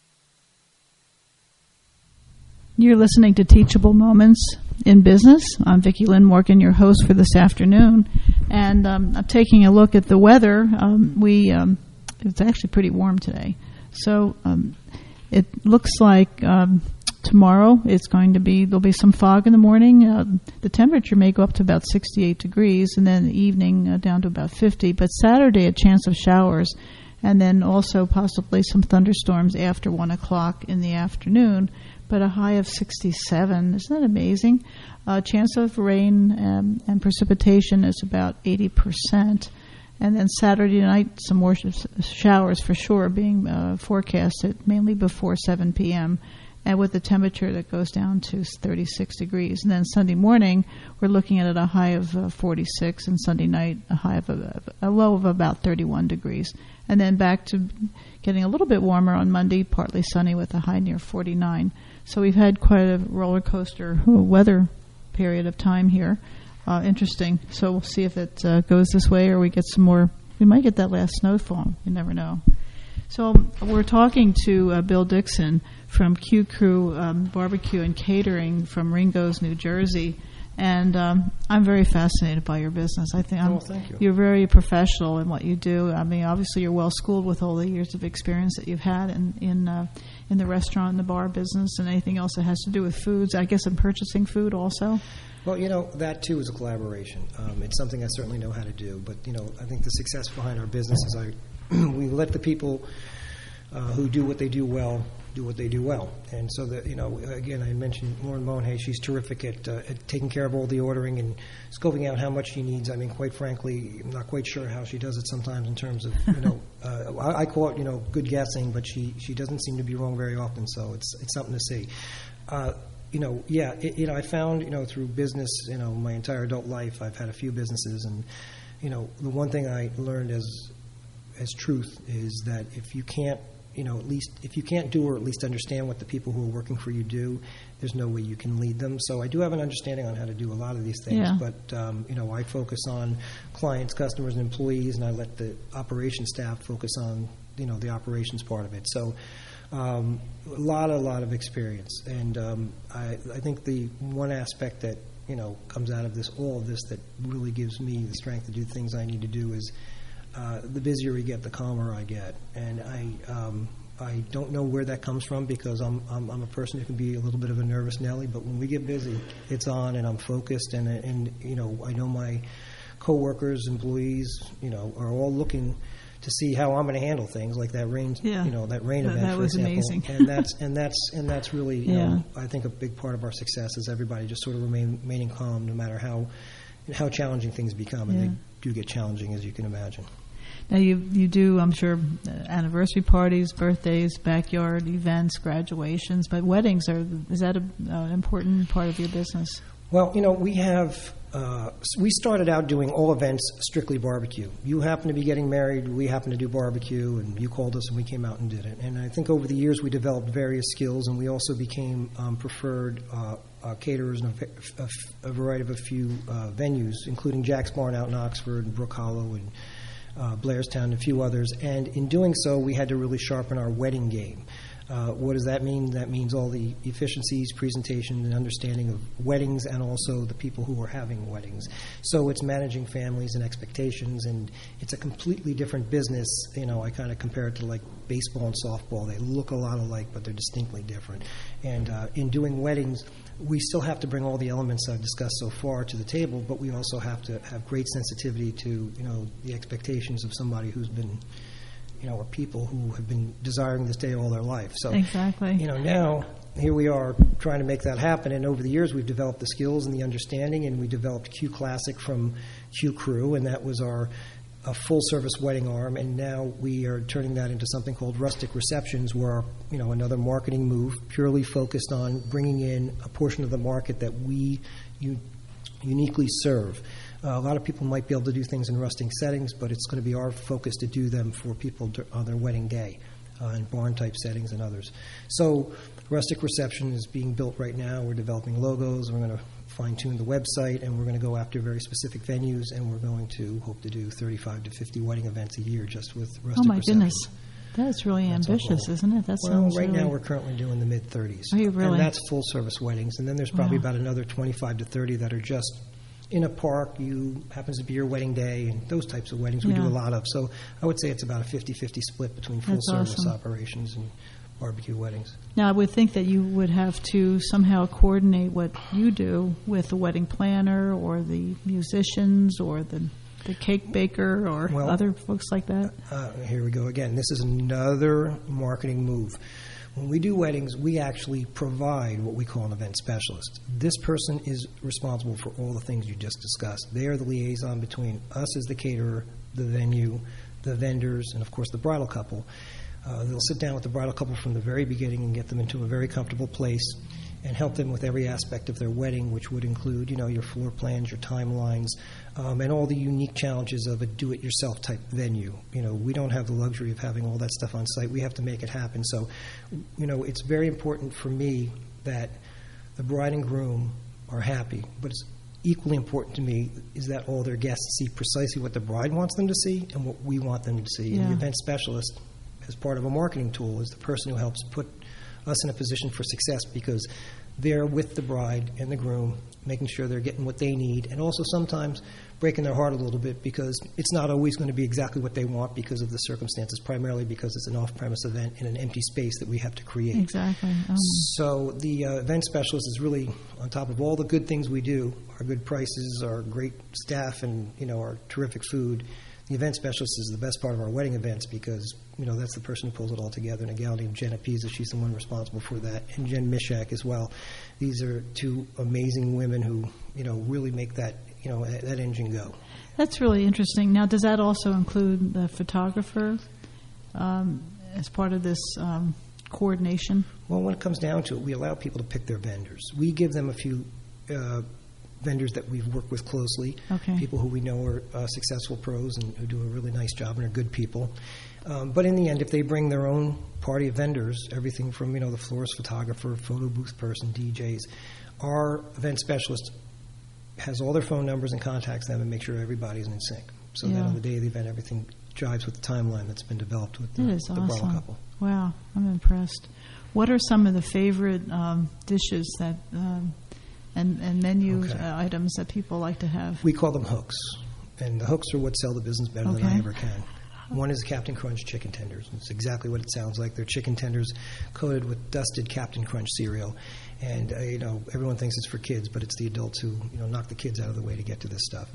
You're listening to Teachable Moments in Business. I'm Vicki Lynn Morgan, your host for this afternoon. And um, I'm taking a look at the weather. Um, we um, It's actually pretty warm today. So um, it looks like... Um, Tomorrow, it's going to be, there'll be some fog in the morning. Uh, the temperature may go up to about sixty-eight degrees, and then the evening uh, down to about fifty. But Saturday, a chance of showers, and then also possibly some thunderstorms after one o'clock in the afternoon, but a high of sixty-seven. Isn't that amazing? Uh, chance of rain um, and precipitation is about eighty percent. And then Saturday night, some more sh- showers for sure being uh, forecasted, mainly before seven p.m., and with the temperature that goes down to thirty-six degrees. And then Sunday morning, we're looking at a high of uh, forty-six, and Sunday night, a high of a, a low of about thirty-one degrees. And then back to getting a little bit warmer on Monday, partly sunny with a high near forty-nine. So we've had quite a roller coaster weather period of time here. Uh, interesting. So we'll see if it uh, goes this way or we get some more. We might get that last snowfall. You never know. So um, we're talking to uh, Bill Dixon from Q Crew um, Barbecue and Catering from Ringo's, New Jersey. And um, I'm very fascinated by your business. I think I'm,
oh, thank you.
You're very professional in what you do. I mean, obviously you're well schooled with all the years of experience that you've had in in, uh, in the restaurant and the bar business and anything else that has to do with foods. I guess in purchasing food also.
Well, you know, that too is a collaboration. Um, it's something I certainly know how to do. But, you know, I think the success behind our business is I we let the people uh, who do what they do well do what they do well. And so, that, you know, again, I mentioned Lauren Mohenay. She's terrific at, uh, at taking care of all the ordering and scoping out how much she needs. I mean, quite frankly, I'm not quite sure how she does it sometimes in terms of, you know, uh, I, I call it, you know, good guessing, but she, she doesn't seem to be wrong very often. So it's it's something to see. Uh, you know, yeah, it, you know, I found, you know, through business, you know, my entire adult life, I've had a few businesses, and, you know, the one thing I learned as as truth is that if you can't, you know, at least if you can't do or at least understand what the people who are working for you do, there's no way you can lead them. So I do have an understanding on how to do a lot of these things,
yeah.
but um, you know, I focus on clients, customers, and employees, and I let the operations staff focus on, you know, the operations part of it. So um, a lot, a lot of experience, and um, I, I think the one aspect that, you know, comes out of this, all of this, that really gives me the strength to do things I need to do is. Uh, the busier we get, the calmer I get, and I um, I don't know where that comes from because I'm, I'm I'm a person who can be a little bit of a nervous Nelly. But when we get busy, it's on, and I'm focused, and and you know I know my coworkers, employees, you know, are all looking to see how I'm going to handle things, like that rain,
yeah.
you know, that rain
that,
event.
That
for
was
example.
amazing,
and that's and that's and that's really, you
yeah.
know, I think a big part of our success is everybody just sort of remain, remaining calm, no matter how how challenging things become, and
yeah.
they do get challenging, as you can imagine.
Now you you do, I'm sure, uh, anniversary parties, birthdays, backyard events, graduations, but weddings are is that an uh, important part of your business?
Well, you know, we have uh, we started out doing all events strictly barbecue. You happen to be getting married, we happen to do barbecue, and you called us and we came out and did it. And I think over the years we developed various skills, and we also became um, preferred uh, uh, caterers in a, a, a variety of a few uh, venues, including Jack's Barn out in Oxford and Brook Hollow and Uh, Blairstown and a few others, and in doing so, we had to really sharpen our wedding game. Uh, what does that mean? That means all the efficiencies, presentation, and understanding of weddings, and also the people who are having weddings. So it's managing families and expectations, and it's a completely different business. You know, I kind of compare it to like baseball and softball. They look a lot alike, but they're distinctly different. And uh, in doing weddings, we still have to bring all the elements I've discussed so far to the table, but we also have to have great sensitivity to, you know, the expectations of somebody who's been, you know, or people who have been desiring this day all their life. So,
exactly.
You know, now here we are trying to make that happen, and over the years we've developed the skills and the understanding, and we developed Q Classic from Q Crew, and that was our a full-service wedding arm, and now we are turning that into something called Rustic Receptions, where, you know, another marketing move purely focused on bringing in a portion of the market that we u- uniquely serve. Uh, a lot of people might be able to do things in rustic settings, but it's going to be our focus to do them for people to, on their wedding day, uh, in barn-type settings and others. So Rustic Reception is being built right now. We're developing logos. We're going to fine-tune the website, and we're going to go after very specific venues, and we're going to hope to do thirty-five to fifty wedding events a year just with Rustic
Oh, my
Reception.
goodness. That's really
That's
ambitious, isn't it? That
well,
sounds
right
really...
now we're currently doing the mid-thirties.
Are you really?
And that's full-service weddings. And then there's probably
Wow.
about another twenty-five to thirty that are just in a park. You happens to be your wedding day, and those types of weddings we
Yeah.
do a lot of. So I would say it's about a fifty-fifty split between
That's
full-service
awesome.
operations and barbecue weddings.
Now, I would think that you would have to somehow coordinate what you do with the wedding planner or the musicians or the, the cake baker or
Well,
other folks like that.
Uh, here we go again. This is another marketing move. When we do weddings, we actually provide what we call an event specialist. This person is responsible for all the things you just discussed. They are the liaison between us as the caterer, the venue, the vendors, and of course the bridal couple. Uh, they'll sit down with the bridal couple from the very beginning and get them into a very comfortable place and help them with every aspect of their wedding, which would include, you know, your floor plans, your timelines, um, and all the unique challenges of a do-it-yourself type venue. You know, we don't have the luxury of having all that stuff on site. We have to make it happen. So, you know, it's very important for me that the bride and groom are happy, but it's equally important to me is that all their guests see precisely what the bride wants them to see and what we want them to see. And
Yeah.
the event specialist, as part of a marketing tool, is the person who helps put us in a position for success, because they're with the bride and the groom, making sure they're getting what they need, and also sometimes breaking their heart a little bit, because it's not always going to be exactly what they want because of the circumstances, primarily because it's an off-premise event in an empty space that we have to create.
Exactly. Um,
So the uh, event specialist is really, on top of all the good things we do, our good prices, our great staff, and, you know, our terrific food, the event specialist is the best part of our wedding events, because, you know, that's the person who pulls it all together. And a gal named Jenna Pisa, she's the one responsible for that, and Jen Mishak as well. These are two amazing women who, you know, really make that, you know, that engine go.
That's really interesting. Now, does that also include the photographer um, as part of this um, coordination?
Well, when it comes down to it, we allow people to pick their vendors. We give them a few uh, vendors that we've worked with closely,
Okay.
people who we know are uh, successful pros and who do a really nice job and are good people. Um, but in the end, if they bring their own party of vendors, everything from, you know, the florist, photographer, photo booth person, D Js, our event specialist has all their phone numbers and contacts them and make sure everybody's in sync, so that
Yeah.
on the day of the event, everything jives with the timeline that's been developed with the,
That is
the bridal
awesome.
couple.
Wow, I'm impressed. What are some of the favorite um, dishes that um, and, and menu
Okay.
uh, items that people like to have?
We call them hooks, and the hooks are what sell the business better than I
Okay.
ever can. One is Captain Crunch chicken tenders. It's exactly what it sounds like. They're chicken tenders coated with dusted Captain Crunch cereal. And, uh, you know, everyone thinks it's for kids, but it's the adults who, you know, knock the kids out of the way to get to this stuff.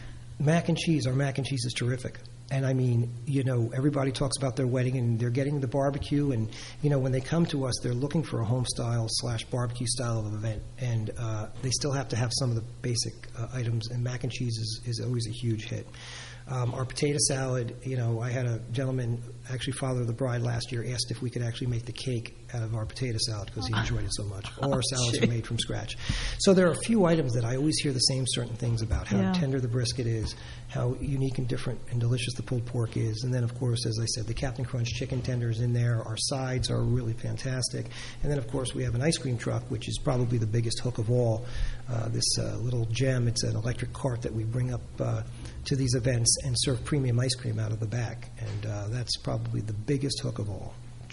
Mac and cheese. Our mac and cheese is terrific. And, I mean, you know, everybody talks about their wedding and they're getting the barbecue. And, you know, when they come to us, they're looking for a home-style slash barbecue style of event. And uh, they still have to have some of the basic uh, items. And mac and cheese is, is always a huge hit. Um, our potato salad, you know, I had a gentleman, actually father of the bride last year, asked if we could actually make the cake out of our potato salad because he enjoyed it so much. All our salads are made from scratch. So there are a few items that I always hear the same certain things about, how
Yeah.
tender the brisket is, how unique and different and delicious the pulled pork is. And then, of course, as I said, the Captain Crunch chicken tenders in there. Our sides are really fantastic. And then, of course, we have an ice cream truck, which is probably the biggest hook of all. Uh, this uh, little gem, it's an electric cart that we bring up uh, to these events and serve premium ice cream out of the back. And uh, that's probably the biggest hook of all. It's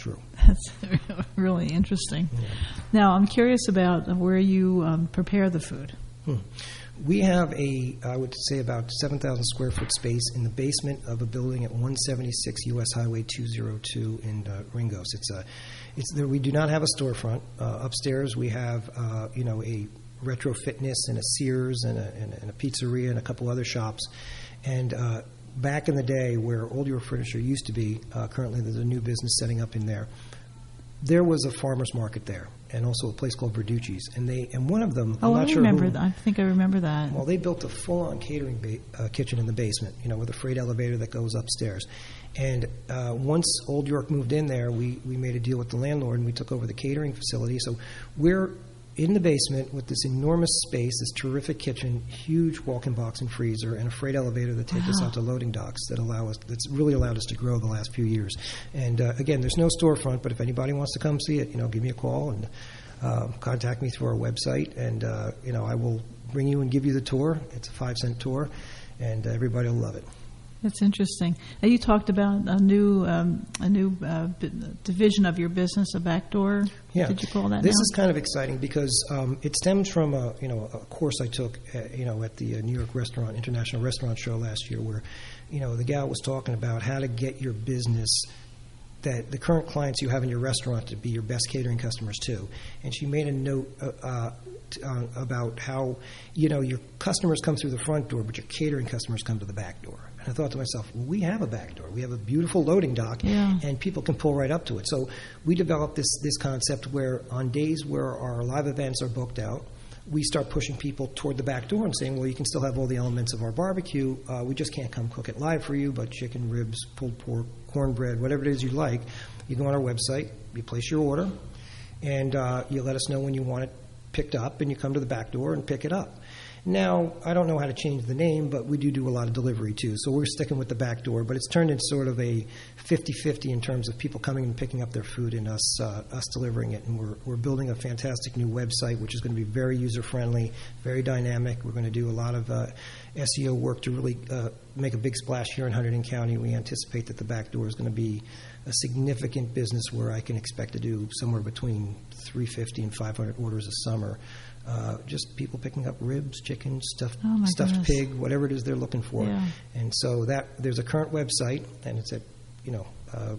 true.
That's really interesting.
Yeah.
Now, I'm curious about where you um, prepare the food.
Hmm. We have a, I would say, about seven thousand square foot space in the basement of a building at one seventy-six U S Highway two oh two in uh, Ringos. It's a, it's there. We do not have a storefront. Uh, upstairs, we have, uh, you know, a Retro Fitness and a Sears and a, and a, and a pizzeria and a couple other shops. And uh, back in the day, where Old York Furniture used to be, uh, currently there's a new business setting up in there. There was a farmer's market there, and also a place called Verducci's, and they and one of them.
Oh,
I'm not
I
sure
remember
who,
that. I think I remember that.
Well, they built a full-on catering ba- uh, kitchen in the basement, you know, with a freight elevator that goes upstairs. And uh, once Old York moved in there, we we made a deal with the landlord, and we took over the catering facility. So we're in the basement with this enormous space, this terrific kitchen, huge walk-in box and freezer, and a freight elevator that takes
Wow.
us out to loading docks that allow us, that's really allowed us to grow the last few years. And uh, again, there's no storefront, but if anybody wants to come see it, you know, give me a call and uh, contact me through our website, and uh, you know, I will bring you and give you the tour. It's a five-cent tour, and uh, everybody will love it.
That's interesting. Now, you talked about a new um, a new uh, b- division of your business, a back door.
Yeah.
Did you call that?
This
now?
is kind of exciting because um, it stems from a you know a course I took uh, you know at the uh, New York Restaurant International Restaurant Show last year, where you know the gal was talking about how to get your business, that the current clients you have in your restaurant, to be your best catering customers too. And she made a note uh, uh, t- uh, about how you know your customers come through the front door, but your catering customers come to the back door. And I thought to myself, well, we have a back door. We have a beautiful loading dock,
Yeah.
and people can pull right up to it. So we developed this this concept where on days where our live events are booked out, we start pushing people toward the back door and saying, well, you can still have all the elements of our barbecue. Uh, we just can't come cook it live for you, but chicken, ribs, pulled pork, cornbread, whatever it is you like, you go on our website, you place your order, and uh, you let us know when you want it picked up, and you come to the back door and pick it up. Now, I don't know how to change the name, but we do do a lot of delivery, too. So we're sticking with the back door, but it's turned into sort of a fifty-fifty in terms of people coming and picking up their food and us uh, us delivering it. And we're, we're building a fantastic new website, which is going to be very user-friendly, very dynamic. We're going to do a lot of uh, S E O work to really uh, make a big splash here in Hunterdon County. We anticipate that the back door is going to be a significant business where I can expect to do somewhere between three hundred fifty and five hundred orders a summer. Uh, just people picking up ribs, chicken, stuffed,
Oh, my
stuffed
goodness.
pig, whatever it is they're looking for.
Yeah.
And so that there's a current website, and it's at you know uh,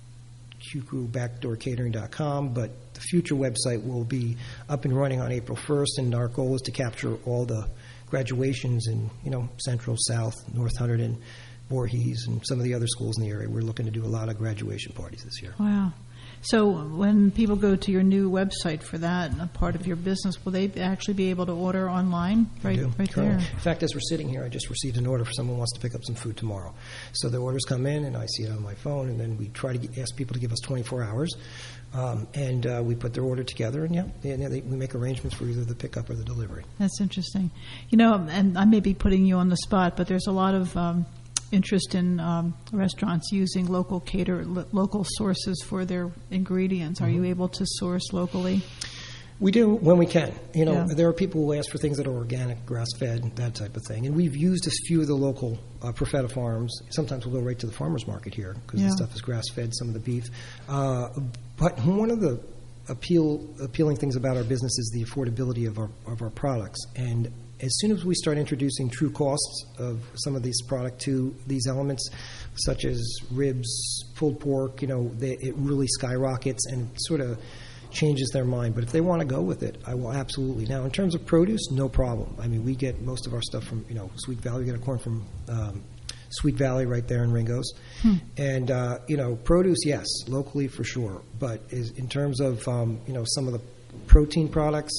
q crew backdoor catering dot com. But the future website will be up and running on April first, and our goal is to capture all the graduations in you know Central, South, North Hunterdon, Voorhees, and some of the other schools in the area. We're looking to do a lot of graduation parties this year.
Wow. So when people go to your new website for that a part of your business, will they actually be able to order online right,
do,
right
currently.
there?
In fact, as we're sitting here, I just received an order for someone who wants to pick up some food tomorrow. So the orders come in, and I see it on my phone, and then we try to get, ask people to give us twenty-four hours, um, and uh, we put their order together, and yeah, they, they, we make arrangements for either the pickup or the delivery.
That's interesting. You know, and I may be putting you on the spot, but there's a lot of um, interest in um, restaurants using local cater, lo- local sources for their ingredients. Are
Mhm.
you able to source locally?
We do when we can. You know,
Yeah.
there are people who ask for things that are organic, grass-fed, that type of thing. And we've used a few of the local uh, Profeta farms. Sometimes we'll go right to the farmer's market here because
Yeah.
the stuff is grass-fed, some of the beef. Uh, but one of the appeal appealing things about our business is the affordability of our of our products. And as soon as we start introducing true costs of some of these product to these elements, such as ribs, pulled pork, you know, they, it really skyrockets and sort of changes their mind. But if they want to go with it, I will absolutely. Now, in terms of produce, no problem. I mean, we get most of our stuff from, you know, Sweet Valley. We get our corn from um, Sweet Valley right there in Ringos.
Hmm.
And, uh, you know, produce, yes, locally for sure. But is, in terms of, um, you know, some of the protein products,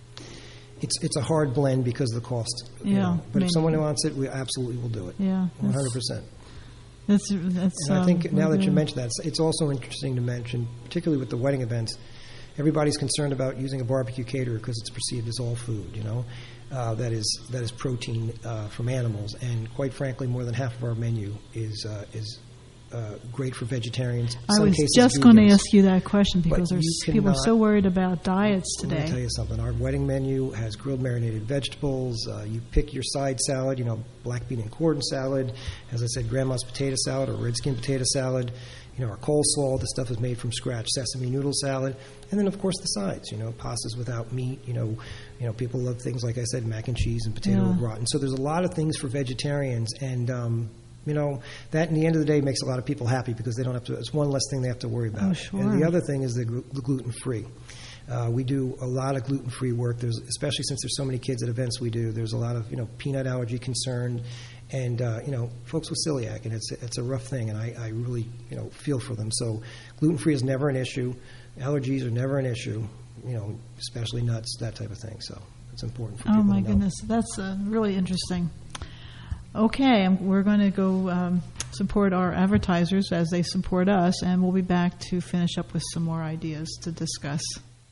it's it's a hard blend because of the cost. you
Yeah,
know. But
maybe.
if someone wants it, we absolutely will do it.
Yeah,
one hundred percent.
That's that's.
And I think
um,
now that you
yeah.
mention that, it's, it's also interesting to mention, particularly with the wedding events, everybody's concerned about using a barbecue caterer because it's perceived as all food, you know, uh, that is that is protein uh, from animals. And quite frankly, more than half of our menu is uh, is uh, great for vegetarians.
I
Some
was
cases
just going to
vegans.
ask you that question because
But
there's
you
people are
cannot-
so worried about diets
Let me tell
today.
you something. Our wedding menu has grilled marinated vegetables. Uh, you pick your side salad, you know, black bean and cordon salad. As I said, grandma's potato salad or red skin potato salad. You know, our coleslaw, the stuff is made from scratch, sesame noodle salad. And then, of course, the sides, you know, pastas without meat. You know, you know, people love things, like I said, mac and cheese and potato
Yeah.
au gratin. So there's a lot of things for vegetarians. And, um, you know, that in the end of the day makes a lot of people happy because they don't have to, it's one less thing they have to worry about.
Oh, sure.
And the other thing is the, glu- the gluten-free. Uh, we do a lot of gluten-free work. There's, especially since there's so many kids at events we do. There's a lot of, you know, peanut allergy concern, and uh, you know, folks with celiac, and it's it's a rough thing. And I, I really, you know, feel for them. So gluten-free is never an issue. Allergies are never an issue. You know, especially nuts, that type of thing. So it's important for people
Oh my
to know.
goodness, that's uh, really interesting. Okay, and we're going to go um, support our advertisers as they support us, and we'll be back to finish up with some more ideas to discuss.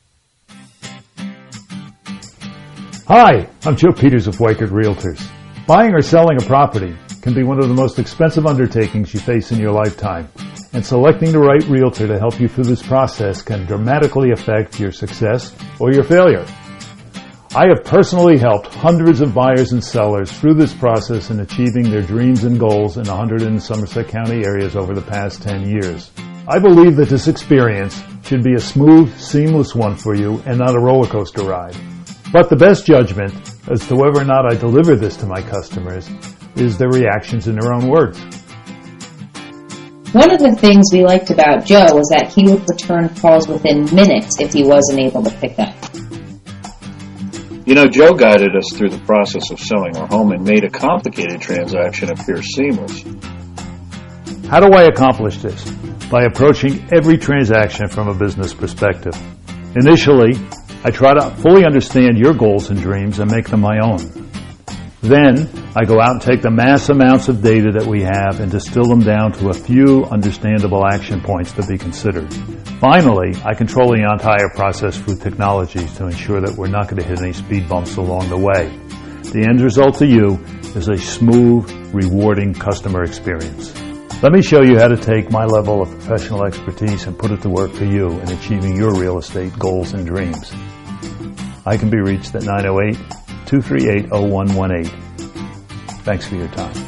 Hi, I'm Joe Peters of Weichert Realtors. Buying or selling a property can be one of the most expensive undertakings you face in your lifetime, and selecting the right realtor to help you through this process can dramatically affect your success or your failure. I have personally helped hundreds of buyers and sellers through this process in achieving their dreams and goals in one hundred in Somerset County areas over the past ten years. I believe that this experience should be a smooth, seamless one for you and not a roller coaster ride. But the best judgment as to whether or not I deliver this to my customers is their reactions in their own words.
One of the things we liked about Joe was that he would return calls within minutes if he wasn't able to pick up.
You know, Joe guided us through the process of selling our home and made a complicated transaction appear seamless.
How do I accomplish this? By approaching every transaction from a business perspective. Initially, I try to fully understand your goals and dreams and make them my own. Then, I go out and take the mass amounts of data that we have and distill them down to a few understandable action points to be considered. Finally, I control the entire process through technologies to ensure that we're not going to hit any speed bumps along the way. The end result to you is a smooth, rewarding customer experience. Let me show you how to take my level of professional expertise and put it to work for you in achieving your real estate goals and dreams. I can be reached at nine oh eight, two three eight, oh one one eight. Thanks for your time.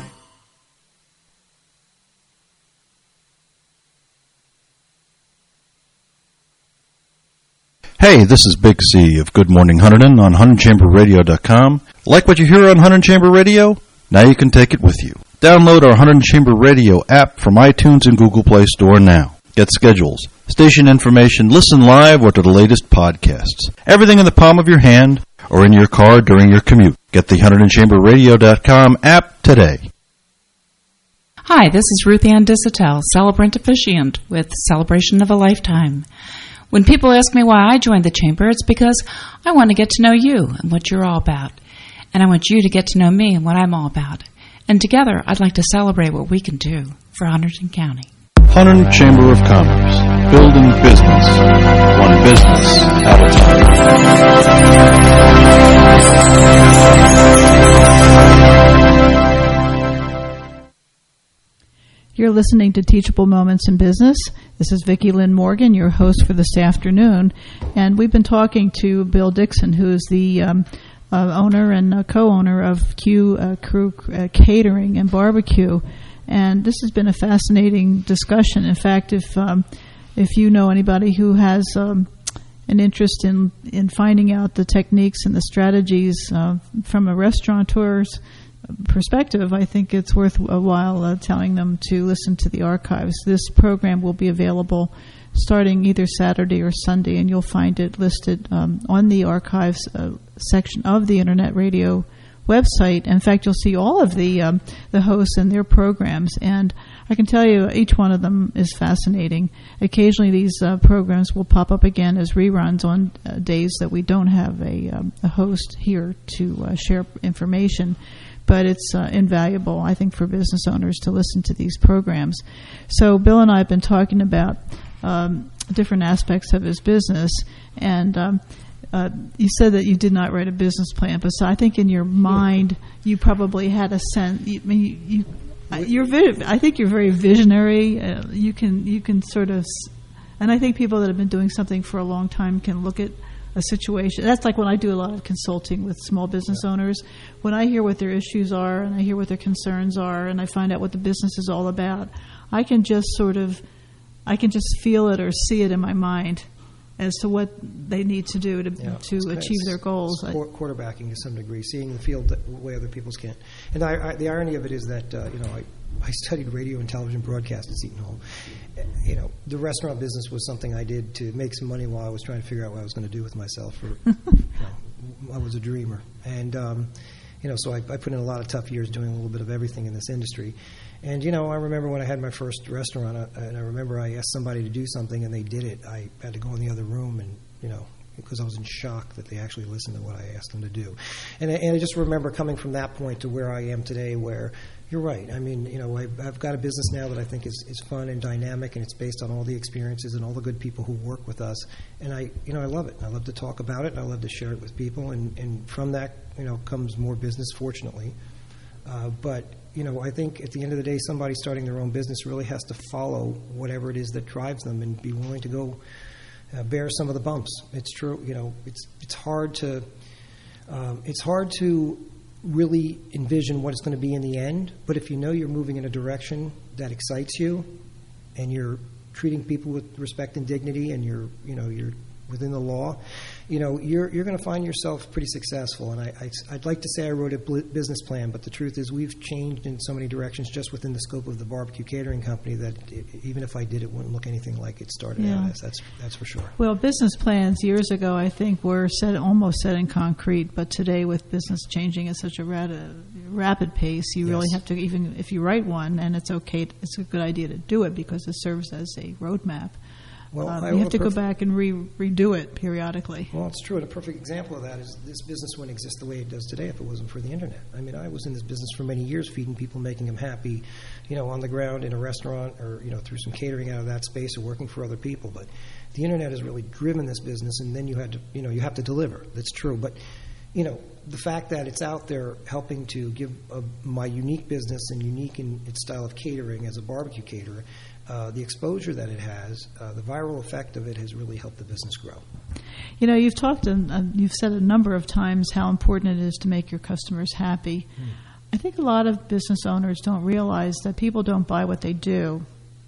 Hey, this is Big C of Good Morning Hunterdon on Hunterdon Chamber Radio dot com. Like what you hear on Hunterdon Chamber Radio? Now you can take it with you. Download our Hunterdon Chamber Radio app from iTunes and Google Play Store now. Get schedules, station information, listen live, or to the latest podcasts. Everything in the palm of your hand or in your car during your commute. Get the Hunterdon Chamber Radio dot com app today.
Hi, this is Ruth Ann Disatel, celebrant officiant with Celebration of a Lifetime. When people ask me why I joined the Chamber, it's because I want to get to know you and what you're all about. And I want you to get to know me and what I'm all about. And together, I'd like to celebrate what we can do for Hunterdon County.
Hunterdon Chamber of Commerce. Building business. One business at a time.
You're listening to Teachable Moments in Business. This is Vicki Lynn Morgan, your host for this afternoon. And we've been talking to Bill Dixon, who is the um, uh, owner and uh, co-owner of Q uh, Crew uh, Catering and Barbecue. And this has been a fascinating discussion. In fact, if um, if you know anybody who has um, an interest in, in finding out the techniques and the strategies uh, from a restaurateur's perspective, I think it's worth a while uh, telling them to listen to the archives. This program will be available starting either Saturday or Sunday, and you'll find it listed um, on the archives uh, section of the Internet Radio website. In fact, you'll see all of the um, the hosts and their programs, and I can tell you each one of them is fascinating. Occasionally these uh, programs will pop up again as reruns on uh, days that we don't have a, um, a host here to uh, share information, but it's uh, invaluable, I think, for business owners to listen to these programs. So Bill and I have been talking about um, different aspects of his business, and um, Uh, you said that you did not write a business plan, but so I think in your mind you probably had a sense. You, I mean, you, you I, you're vi- I think you're very visionary. Uh, you can you can sort of, and I think people that have been doing something for a long time can look at a situation. That's like when I do a lot of consulting with small business yeah. owners. When I hear what their issues are and I hear what their concerns are and I find out what the business is all about, I can just sort of, I can just feel it or see it in my mind as to what they need to do to
yeah,
to achieve their goals.
Quarterbacking to some degree, seeing the field the way other people can't. And I, I, the irony of it is that uh, you know I, I studied radio and television broadcast at Seton Hall. You know, the restaurant business was something I did to make some money while I was trying to figure out what I was going to do with myself. Or, you know, I was a dreamer, and um, you know, so I, I put in a lot of tough years doing a little bit of everything in this industry. And you know, I remember when I had my first restaurant, uh, and I remember I asked somebody to do something, and they did it. I had to go in the other room, and you know, because I was in shock that they actually listened to what I asked them to do. And I, and I just remember coming from that point to where I am today, where you're right. I mean, you know, I've, I've got a business now that I think is, is fun and dynamic, and it's based on all the experiences and all the good people who work with us. And I, you know, I love it. I love to talk about it, and I love to share it with people. And, and from that, you know, comes more business, fortunately. Uh, but, you know, I think at the end of the day, somebody starting their own business really has to follow whatever it is that drives them and be willing to go uh, bear some of the bumps. It's true. You know, it's it's hard to um, it's hard to really envision what it's going to be in the end. But if you know you're moving in a direction that excites you, and you're treating people with respect and dignity, and you're you know you're within the law, you know, you're you're going to find yourself pretty successful. And I, I, I'd like to say I wrote a business plan, but the truth is we've changed in so many directions just within the scope of the barbecue catering company that it, even if I did, it wouldn't look anything like it started
yeah.
out as. That's that's for sure.
Well, business plans years ago, I think, were set almost set in concrete, but today with business changing at such a rapid, rapid pace, you yes. really have to, even if you write one, and it's okay, it's a good idea to do it because it serves as a roadmap. Well, um, you have to go back and re- redo it periodically.
Well, it's true. And a perfect example of that is this business wouldn't exist the way it does today if it wasn't for the Internet. I mean, I was in this business for many years, feeding people, making them happy, you know, on the ground in a restaurant or, you know, through some catering out of that space or working for other people. But the Internet has really driven this business, and then you had to, you know, you have to deliver. That's true. But, you know, the fact that it's out there helping to give a, my unique business and unique in its style of catering as a barbecue caterer, Uh, the exposure that it has, uh, the viral effect of it has really helped the business grow.
You know, you've talked, and uh, you've said a number of times how important it is to make your customers happy. Mm. I think a lot of business owners don't realize that people don't buy what they do.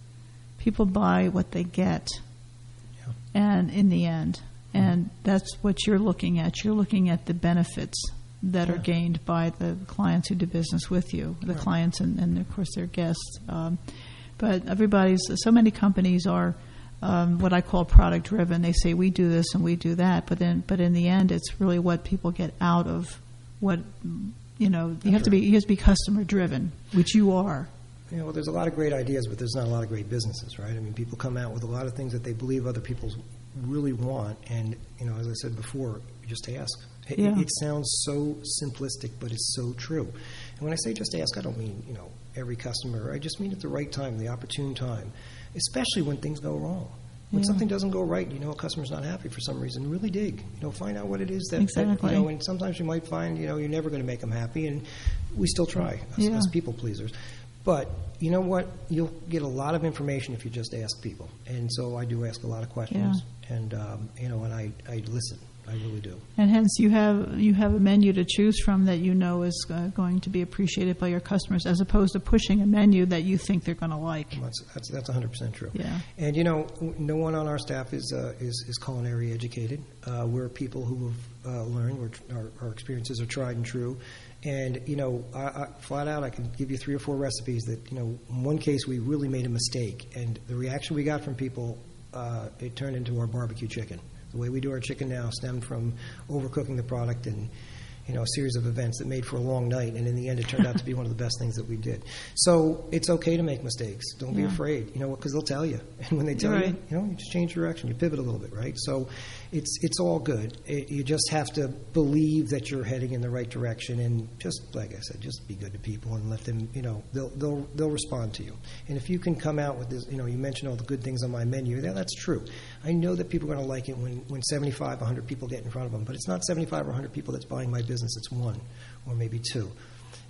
People buy what they get, yeah. and in the end. And mm. that's what you're looking at. You're looking at the benefits that yeah. are gained by the clients who do business with you, the right. clients and, and, of course, their guests. Um, But everybody's, so many companies are um, what I call product driven. They say we do this and we do that, but then, but in the end, it's really what people get out of what, you know. You That's have to be, you have to be customer driven, which you are.
You know, well, there's a lot of great ideas, but there's not a lot of great businesses, right? I mean, people come out with a lot of things that they believe other people really want, and you know, as I said before, you just ask. It,
yeah.
it sounds so simplistic, but it's so true. And when I say just ask, I don't mean, you know, every customer. I just mean at the right time, the opportune time, especially when things go wrong. When
yeah.
something doesn't go right, you know a customer's not happy for some reason, really dig. You know, find out what it is that,
exactly.
that, you know, and sometimes you might find, you know, you're never going to make them happy, and we still try as,
yeah.
as people pleasers. But you know what? You'll get a lot of information if you just ask people. And so I do ask a lot of questions,
yeah.
and, um, you know, and I, I listen. I really do.
And hence, you have you have a menu to choose from that you know is uh, going to be appreciated by your customers, as opposed to pushing a menu that you think they're going to like.
Well, that's that's that's one hundred percent true.
Yeah.
And you know, no one on our staff is uh, is, is culinary educated. Uh, we're people who have uh, learned. We're, our, our experiences are tried and true. And you know, I, I, flat out, I can give you three or four recipes that, you know, in one case we really made a mistake, and the reaction we got from people, uh, it turned into our barbecue chicken. The way we do our chicken now stemmed from overcooking the product and, you know, a series of events that made for a long night, and in the end it turned out to be one of the best things that we did. So it's okay to make mistakes. Don't
yeah.
be afraid, you know, because they'll tell you. And when they tell
right.
you, you know, you just change direction, you pivot a little bit, right? So it's it's all good. It, you just have to believe that you're heading in the right direction, and just, like I said, just be good to people and let them, you know, they'll they'll they'll respond to you. And if you can come out with this, you know, you mentioned all the good things on my menu, yeah, that's true. I know that people are going to like it when, when seventy-five, one hundred people get in front of them, but it's not seventy-five or one hundred people that's buying my business, it's one or maybe two.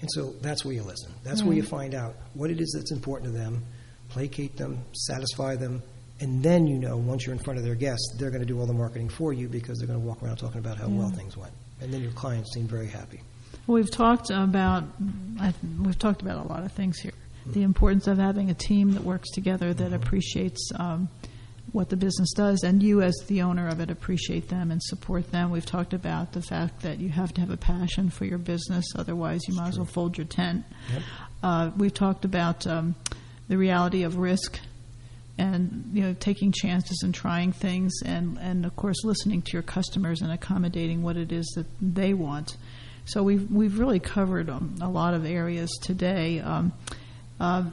And so that's where you listen. That's mm. where you find out what it is that's important to them, placate them, satisfy them, and then you know once you're in front of their guests, they're going to do all the marketing for you because they're going to walk around talking about how yeah. well things went. And then your clients seem very happy.
Well, we've talked about I, we've talked about a lot of things here. Mm-hmm. The importance of having a team that works together, that mm-hmm. appreciates um, what the business does, and you as the owner of it appreciate them and support them. We've talked about the fact that you have to have a passion for your business, otherwise you might as well fold your tent. Yep. Uh, we've talked about um, the reality of risk and, you know, taking chances and trying things, and, and of course listening to your customers and accommodating what it is that they want. So we've we've really covered um, a lot of areas today. Um, uh,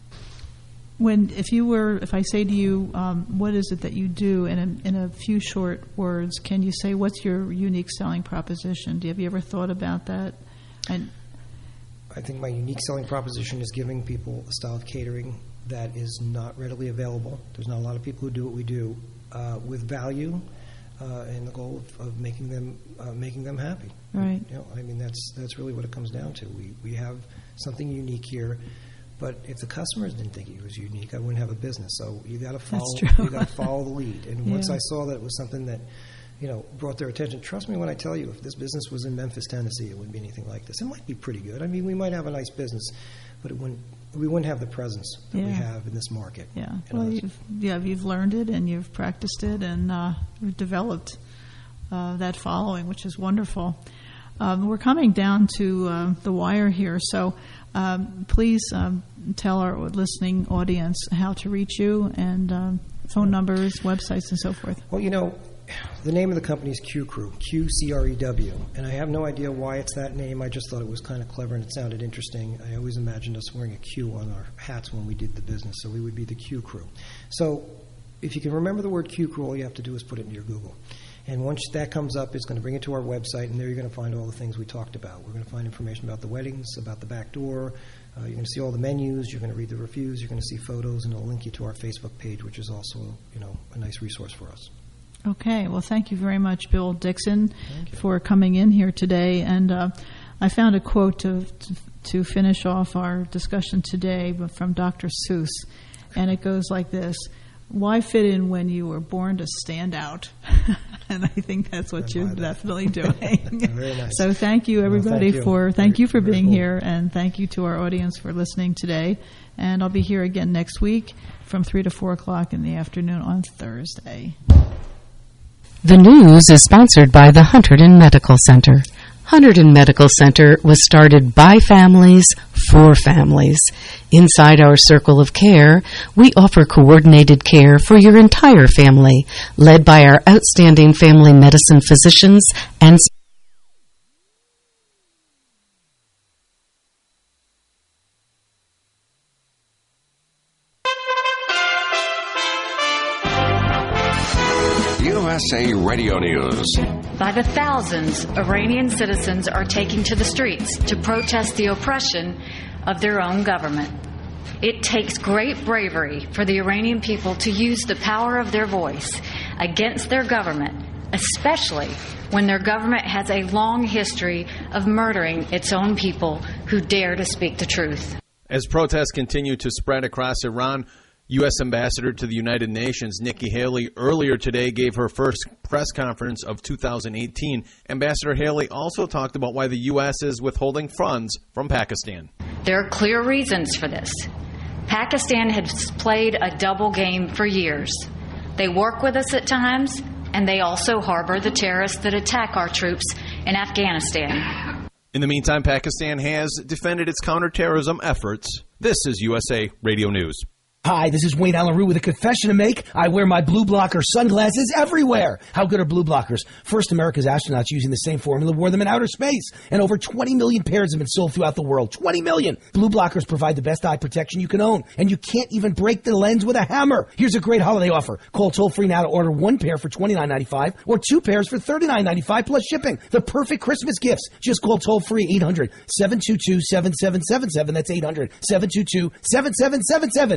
when if you were if I say to you, um, what is it that you do in a, in a few short words? Can you say what's your unique selling proposition? Do you, have you ever thought about that? And
I think my unique selling proposition is giving people a style of catering that is not readily available. There's not a lot of people who do what we do uh, with value, uh, and the goal of, of making them uh, making them happy.
Right.
You know, I mean, that's that's really what it comes down to. We we have something unique here, but if the customers didn't think it was unique, I wouldn't have a business. So you got to follow. You got to follow the lead. And yeah. once I saw that it was something that, you know, brought their attention. Trust me when I tell you, if this business was in Memphis, Tennessee, it wouldn't be anything like this. It might be pretty good. I mean, we might have a nice business, but it wouldn't. We wouldn't have the presence that
yeah.
we have in this market.
Yeah. Well, you've, yeah, you've learned it and you've practiced it and uh, you've developed uh, that following, which is wonderful. Um, we're coming down to uh, the wire here, so um, please um, tell our listening audience how to reach you and um, phone numbers, websites, and so forth.
Well, you know, the name of the company is Q Crew, Q C R E W, and I have no idea why it's that name. I just thought it was kind of clever and it sounded interesting. I always imagined us wearing a Q on our hats when we did the business, so we would be the Q Crew. So if you can remember the word Q Crew, all you have to do is put it into your Google. And once that comes up, it's going to bring it to our website, and there you're going to find all the things we talked about. We're going to find information about the weddings, about the back door. Uh, you're going to see all the menus. You're going to read the reviews. You're going to see photos, and it'll link you to our Facebook page, which is also, you know, a nice resource for us.
Okay. Well, thank you very much, Bill Dixon, for coming in here today. And uh, I found a quote to, to to finish off our discussion today from Doctor Seuss, and it goes like this: "Why fit in when you were born to stand out?" And I think that's what you're definitely doing.
Very nice.
So thank you, everybody, well, thank you. for thank very, you for being cool. here, and thank you to our audience for listening today. And I'll be here again next week from three to four o'clock in the afternoon on Thursday.
The news is sponsored by the Hunterdon Medical Center. Hunterdon Medical Center was started by families for families. Inside our circle of care, we offer coordinated care for your entire family, led by our outstanding family medicine physicians and
U S A Radio News.
By the thousands, Iranian citizens are taking to the streets to protest the oppression of their own government. It takes great bravery for the Iranian people to use the power of their voice against their government, especially when their government has a long history of murdering its own people who dare to speak the truth.
As protests continue to spread across Iran, U S Ambassador to the United Nations Nikki Haley earlier today gave her first press conference of two thousand eighteen. Ambassador Haley also talked about why the U S is withholding funds from Pakistan.
There are clear reasons for this. Pakistan has played a double game for years. They work with us at times, and they also harbor the terrorists that attack our troops in Afghanistan.
In the meantime, Pakistan has defended its counterterrorism efforts. This is U S A Radio News.
Hi, this is Wayne Allen Rue with a confession to make. I wear my Blue Blocker sunglasses everywhere. How good are Blue Blockers? First, America's astronauts using the same formula wore them in outer space. And over twenty million pairs have been sold throughout the world. twenty million! Blue Blockers provide the best eye protection you can own. And you can't even break the lens with a hammer. Here's a great holiday offer. Call toll-free now to order one pair for twenty-nine ninety-five or two pairs for thirty-nine ninety-five plus shipping. The perfect Christmas gifts. Just call toll-free eight hundred, seven two two, seven seven seven seven. That's eight hundred, seven two two, seven seven seven seven.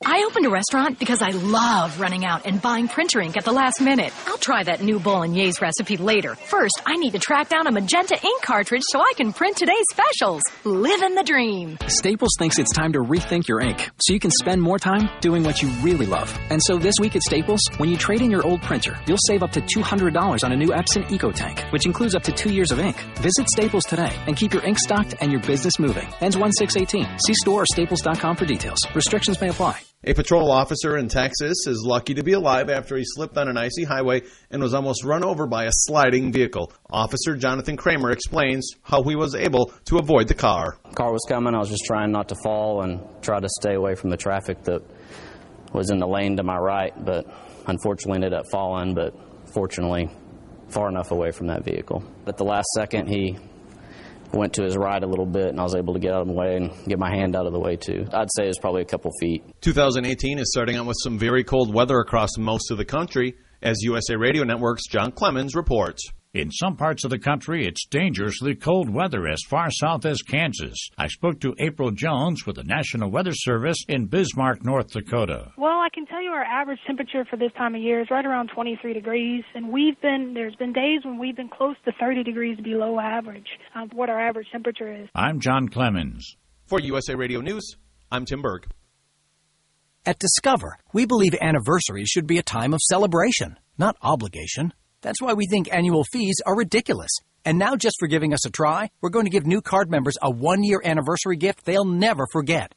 I opened a restaurant because I love running out and buying printer ink at the last minute. I'll try that new bolognese recipe later. First, I need to track down a magenta ink cartridge so I can print today's specials. Living the dream.
Staples thinks it's time to rethink your ink so you can spend more time doing what you really love. And so this week at Staples, when you trade in your old printer, you'll save up to two hundred dollars on a new Epson EcoTank, which includes up to two years of ink. Visit Staples today and keep your ink stocked and your business moving. Ends one six eighteen. See store or staples dot com for details. Restrictions may apply.
A patrol officer in Texas is lucky to be alive after he slipped on an icy highway and was almost run over by a sliding vehicle. Officer Jonathan Kramer explains how he was able to avoid the car.
The car was coming. I was just trying not to fall and try to stay away from the traffic that was in the lane to my right, but unfortunately ended up falling, but fortunately far enough away from that vehicle. At the last second, he went to his right a little bit, and I was able to get out of the way and get my hand out of the way, too. I'd say it was probably a couple feet.
two thousand eighteen is starting out with some very cold weather across most of the country, as U S A Radio Network's John Clemens reports.
In some parts of the country, it's dangerously cold weather as far south as Kansas. I spoke to April Jones with the National Weather Service in Bismarck, North Dakota.
Well, I can tell you our average temperature for this time of year is right around twenty-three degrees, and we've been there's been days when we've been close to thirty degrees below average of what our average temperature is.
I'm John Clemens.
For U S A Radio News, I'm Tim Berg.
At Discover, we believe anniversaries should be a time of celebration, not obligation. That's why we think annual fees are ridiculous. And now, just for giving us a try, we're going to give new card members a one-year anniversary gift they'll never forget.